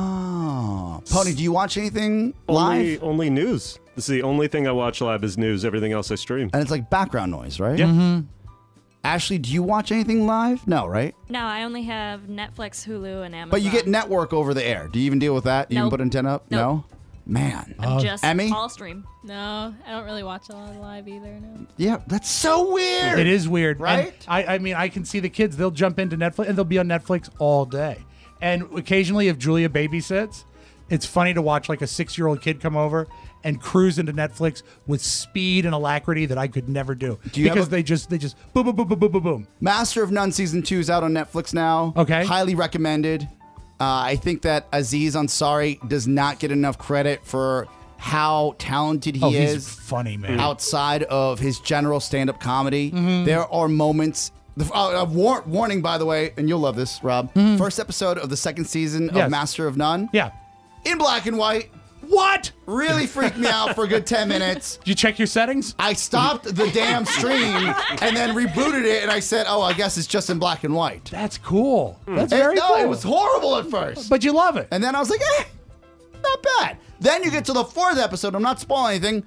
Oh. Pony, do you watch anything live? Only news. This is the only thing I watch live is news. Everything else I stream. And it's like background noise, right? Yeah. Mm-hmm. Ashley, do you watch anything live? No, right? No, I only have Netflix, Hulu, and Amazon. But you get network over the air. Do you even deal with that? You even Nope. put antenna up? Nope. No? Man. I'm just Emmy? all stream. No, I don't really watch a lot of live either. No. Yeah, that's so weird. It is weird, Right? And I mean, I can see the kids. They'll jump into Netflix and they'll be on Netflix all day. And occasionally, if Julia babysits, it's funny to watch like a 6-year-old kid come over and cruise into Netflix with speed and alacrity that I could never do. Do you have because a- they just boom, boom, boom, boom, boom, boom, boom. Master of None Season 2 is out on Netflix now. Okay. Highly recommended. I think that Aziz Ansari does not get enough credit for how talented he He's is. funny, man. Outside of his general stand-up comedy, Mm-hmm. there are moments. Warning, by the way, and you'll love this, Rob. First episode of the second season Mm-hmm. Yes. of Master of None. Yeah. In black and white. What? Really freaked me out for a good 10 minutes. Did you check your settings? I stopped the damn stream and then rebooted it, and I said, "Oh, I guess it's just in black and white." That's cool. That's very no, cool. it was horrible at first, But you love it. and then I was like, "Not bad." Then you get to the fourth episode. I'm not spoiling anything.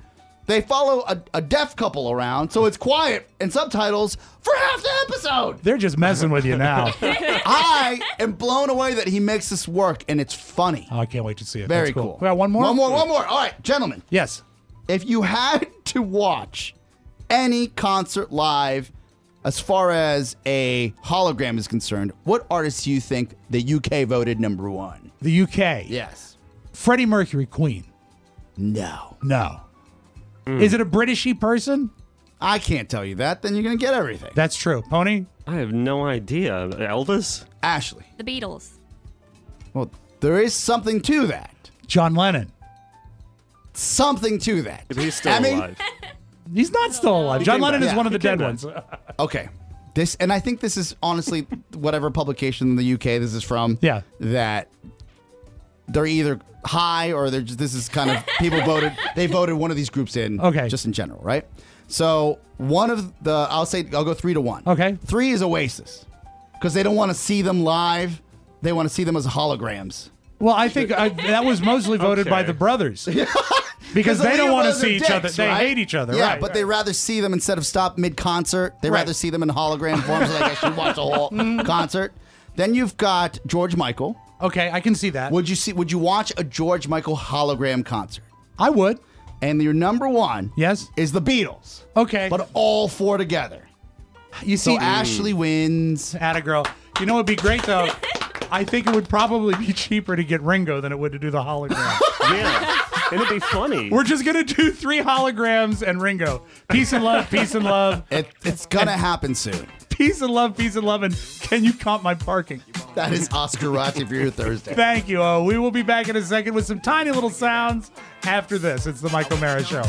they follow a deaf couple around, so it's quiet and subtitles for half the episode. They're just messing with you now. I am blown away that he makes this work, and it's funny. Oh, I can't wait to see it. Very That's cool. cool. We got one more? One more. All right, gentlemen. Yes. If you had to watch any concert live, as far as a hologram is concerned, what artist do you think the UK voted number one? The UK? Yes. Freddie Mercury, Queen. No. No. Is it a Britishy person? I can't tell you that. Then you're going to get everything. That's true. Pony? I have no idea. Elvis? Ashley. The Beatles. Well, there is something to that. John Lennon. Something to that. If he's still alive. He's not still alive. John Lennon is one of the dead back. ones. Okay. And I think this is honestly whatever publication in the UK this is from. Yeah. That they're either high or they're just, this is kind of people voted. They voted one of these groups in. Okay. Just in general, right? So one of I'll go 3-1. Okay. 3 is Oasis because they don't want to see them live. They want to see them as holograms. Well, I think that was mostly voted by the brothers. Because they don't want to see each other. They hate each other. Yeah, right, but they rather see them instead of stop mid-concert. They rather see them in hologram form so they can actually watch the whole concert. Then you've got George Michael. Okay, I can see that. Would you watch a George Michael hologram concert? I would. And your number one is the Beatles. Okay. But all 4 together. You see, so Ashley wins. Atta girl. You know what would be great, though? I think it would probably be cheaper to get Ringo than it would to do the hologram. Yeah. And it'd be funny. We're just going to do 3 holograms and Ringo. Peace and love, peace and love. It's going to happen soon. Peace and love, and can you comp my parking? That is Oscar Rossi for your Thursday. Thank you. We will be back in a second with some tiny little sounds after this. It's the Mike O'Mara Show.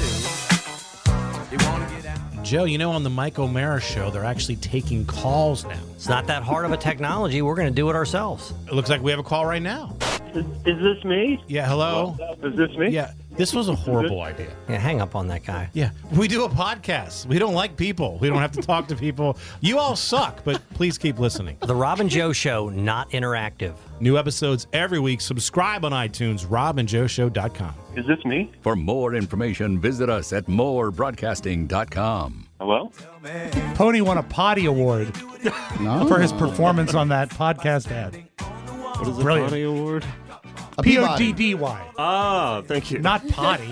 Joe, you know, on the Mike O'Mara Show, they're actually taking calls now. It's not that hard of a technology. We're going to do it ourselves. It looks like we have a call right now. Is this me? Yeah, hello? Is this me? Yeah, this was a horrible idea. Yeah, hang up on that guy. Yeah, we do a podcast. We don't like people. We don't have to talk to people. You all suck, but please keep listening. The Rob and Joe Show, not interactive. New episodes every week. Subscribe on iTunes, robandjoeshow.com. Is this me? For more information, visit us at morebroadcasting.com. Hello? Pony won a Potty Award for his performance on that podcast ad. What is the Brilliant. Potty Award? Poddy. Ah, thank you. Not potty.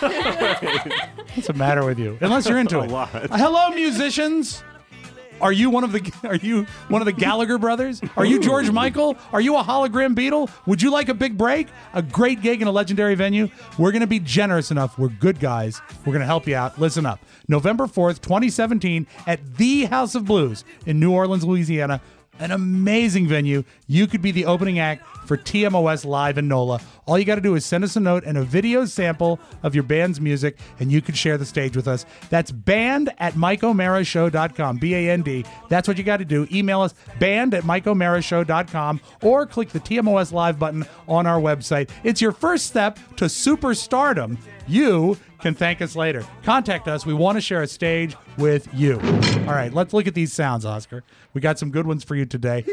What's the matter with you? Unless you're into A it. lot. Hello, musicians. Are you one of the Gallagher brothers? Are you George Michael? Are you a hologram Beatle? Would you like a big break? A great gig in a legendary venue? We're going to be generous enough. We're good guys. We're going to help you out. Listen up. November 4th, 2017 at the House of Blues in New Orleans, Louisiana. An amazing venue. You could be the opening act for TMOS Live in NOLA. All you got to do is send us a note and a video sample of your band's music, and you can share the stage with us. That's band@MikeO'MaraShow.com, BAND. That's what you got to do. Email us, band@MikeO'MaraShow.com, or click the TMOS Live button on our website. It's your first step to superstardom. You can thank us later. Contact us. We want to share a stage with you. All right, let's look at these sounds, Oscar. We got some good ones for you today.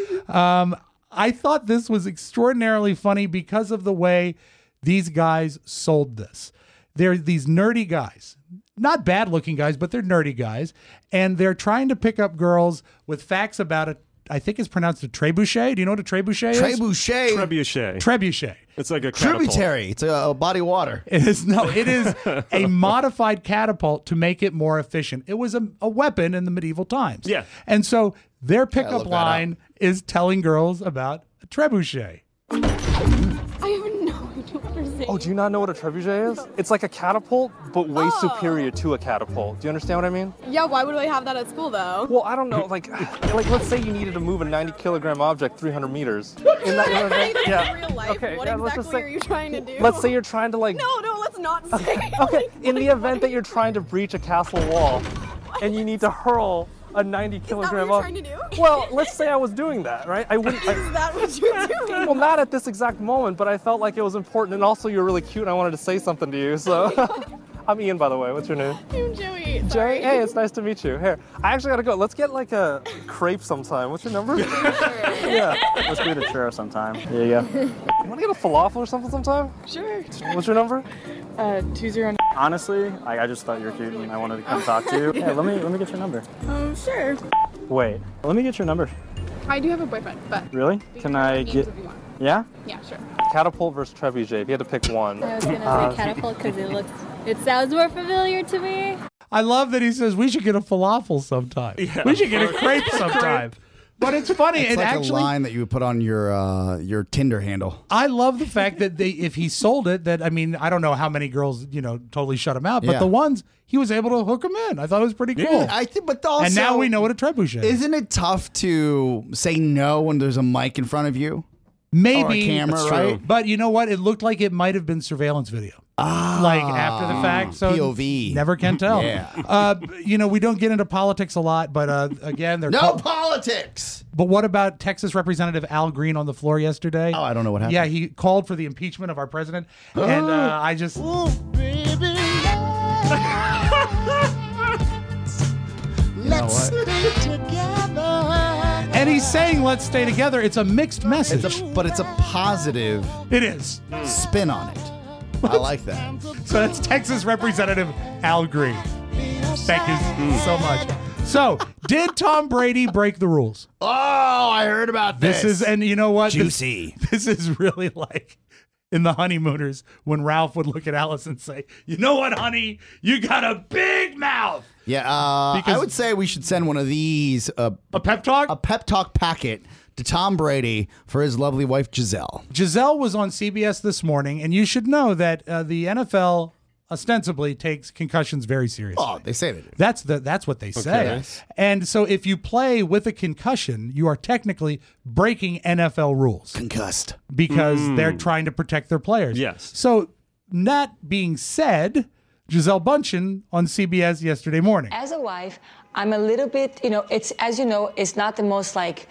I thought this was extraordinarily funny because of the way these guys sold this. They're these nerdy guys. Not bad-looking guys, but they're nerdy guys. And they're trying to pick up girls with facts about it. I think it's pronounced a trebuchet. Do you know what a trebuchet is? Trebuchet. It's like a catapult. Tributary. It's a body of water. It is a modified catapult to make it more efficient. It was a weapon in the medieval times. Yeah. And so their pickup look that line is telling girls about a trebuchet. I have no idea what you're saying. Oh, do you not know what a trebuchet is? It's like a catapult, but way superior to a catapult. Do you understand what I mean? Yeah, why would I have that at school, though? Well, I don't know. Like let's say you needed to move a 90-kilogram object 300 meters. In real life, Okay, what yeah, let's just exactly say- are you trying to do? Let's say you're trying to No, let's not say. Okay, in the event that you're trying to breach a castle wall, and you need to hurl a 90-kilogram what you're trying to do? Well, let's say I was doing that, right? I wouldn't. Is that what you're doing? Well, not at this exact moment, but I felt like it was important, and also you're really cute, and I wanted to say something to you. So, I'm Ian, by the way. What's your name? I'm Joey. Jay. Hey, it's nice to meet you. Here, I actually gotta go. Let's get like a crepe sometime. What's your number? Yeah, Let's meet a chair sometime. There you go. want to get a falafel or something sometime? Sure. What's your number? 209. Honestly, I just thought you were cute and I wanted to come talk to you. Yeah, let me get your number. Sure. Wait, let me get your number. I do have a boyfriend, but Really? Can I games get? if you want. Yeah? Yeah, sure. Catapult versus trebuchet. If you had to pick one. I was gonna say catapult because it sounds more familiar to me. I love that he says we should get a falafel sometime. Yeah. We should get a crepe sometime. But it's funny. It's it like actually a line that you would put on your Tinder handle. I love the fact that if he sold it, that I mean, I don't know how many girls totally shut him out, but Yeah. the ones he was able to hook them in. I thought it was pretty cool. I think, but also, and now we know what a trebuchet is. Isn't it tough to say no when there's a mic in front of you? Maybe Or a camera, That's right? true. But you know what? It looked like it might have been surveillance video. Like after the fact, so POV. never can tell. Yeah. We don't get into politics a lot, but again, they're No politics. But what about Texas Representative Al Green on the floor yesterday? Oh, I don't know what happened. Yeah, he called for the impeachment of our president, and I just. Let's stay together. And he's saying, "Let's stay together." It's a mixed message. But it's a positive. It is spin on it. I like that. So that's Texas Representative Al Green. Thank you so much. So, did Tom Brady break the rules? Oh, I heard about this. This is, and you know what? Juicy. This is really like in The Honeymooners when Ralph would look at Alice and say, "You know what, honey? You got a big mouth." Yeah, I would say we should send one of these a pep talk, a pep talk packet to Tom Brady for his lovely wife Giselle. Giselle was on CBS this morning, and you should know that the NFL ostensibly takes concussions very seriously. Oh, they say they do. That's what they say. Okay. And so if you play with a concussion, you are technically breaking NFL rules. Concussed. Because they're trying to protect their players. Yes. So that being said, Giselle Bundchen on CBS yesterday morning. As a wife, I'm a little bit, it's, as you know, it's not the most like,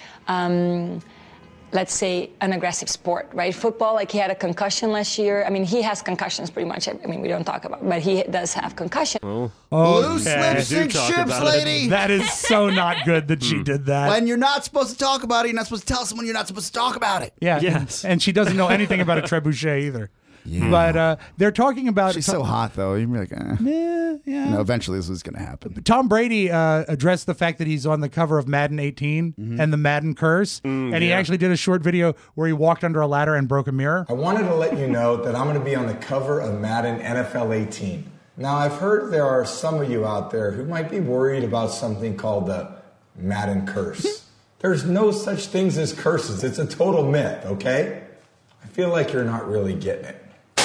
let's say, an aggressive sport, right? Football, like he had a concussion last year. I mean, he has concussions pretty much. I mean, we don't talk about it, but he does have concussion. Loose lips and ships, lady. That is so not good that she did that. When you're not supposed to talk about it, you're not supposed to tell someone you're not supposed to talk about it. Yeah. Yes. And she doesn't know anything about a trebuchet either. Yeah. But they're talking about... She's so hot, though. You'd be like, yeah. Eventually this is going to happen. Tom Brady addressed the fact that he's on the cover of Madden 18 and the Madden curse. And he actually did a short video where he walked under a ladder and broke a mirror. I wanted to let you know that I'm going to be on the cover of Madden NFL 18. Now, I've heard there are some of you out there who might be worried about something called the Madden curse. There's no such things as curses. It's a total myth, okay? I feel like you're not really getting it.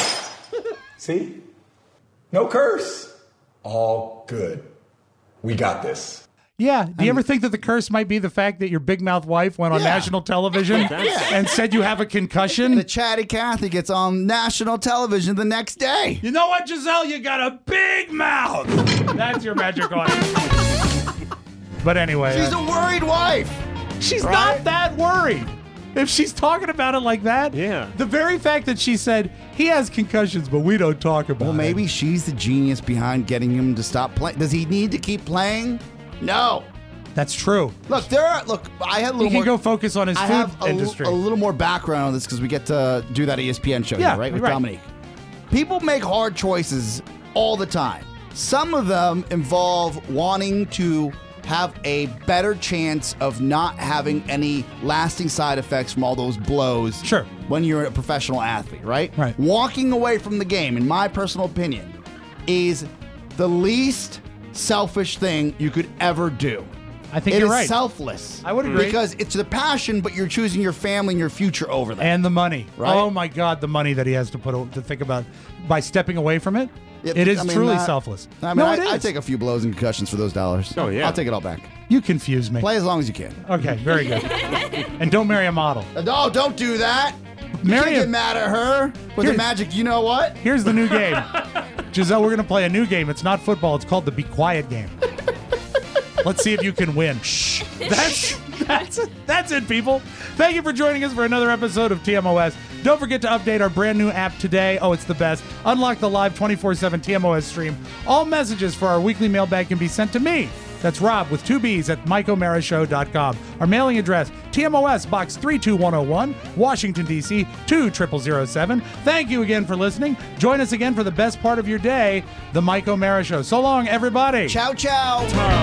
See? No curse. All good. We got this. Yeah. Do you ever think that the curse might be the fact that your big mouth wife went on national television and said you have a concussion? The chatty Cathy gets on national television the next day. You know what, Giselle? You got a big mouth. That's your magic audience. But anyway. She's a worried wife. She's not that worried. If she's talking about it like that, the very fact that she said he has concussions, but we don't talk about it. Well, maybe she's the genius behind getting him to stop playing. Does he need to keep playing? No. That's true. Look, I had a little he more. can go focus on his I food have industry. a little more background on this because we get to do that ESPN show, Yeah, here, right? With right. Dominique. People make hard choices all the time. Some of them involve wanting to have a better chance of not having any lasting side effects from all those blows. Sure. When you're a professional athlete, right? Right. Walking away from the game, in my personal opinion, is the least selfish thing you could ever do. I think It you're is right. selfless. I would agree. Because it's the passion, but you're choosing your family and your future over that. And the money. Right? Oh my God, the money that he has to think about by stepping away from it. Yeah, it is I mean, truly selfless. I mean, no, I, it is. I take a few blows and concussions for those dollars. Oh, yeah. I'll take it all back. You confuse me. Play as long as you can. Okay, very good. And don't marry a model. No, don't do that. You Marry can't a- get mad at her with the magic. You know what? Here's the new game. Giselle, we're going to play a new game. It's not football. It's called the Be Quiet game. Let's see if you can win. Shh. That's it, people. Thank you for joining us for another episode of TMOS. Don't forget to update our brand new app today. Oh, it's the best. Unlock the live 24/7 TMOS stream. All messages for our weekly mailbag can be sent to me That's Rob with 2 B's at MikeO'MaraShow.com. Our mailing address, TMOS Box 32101, Washington, D.C. 20007. Thank you again for listening. Join us again for the best part of your day, The Mike O'Mara Show. So long, everybody. Ciao, ciao.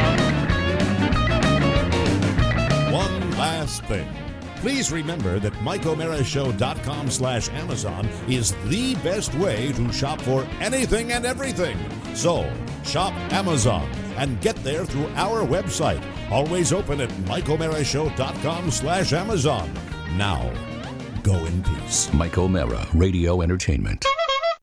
One last thing. Please remember that MikeO'MaraShow.com/Amazon is the best way to shop for anything and everything. So, shop Amazon and get there through our website. Always open at MikeO'MaraShow.com/Amazon. Now, go in peace. Mike O'Mara, Radio Entertainment.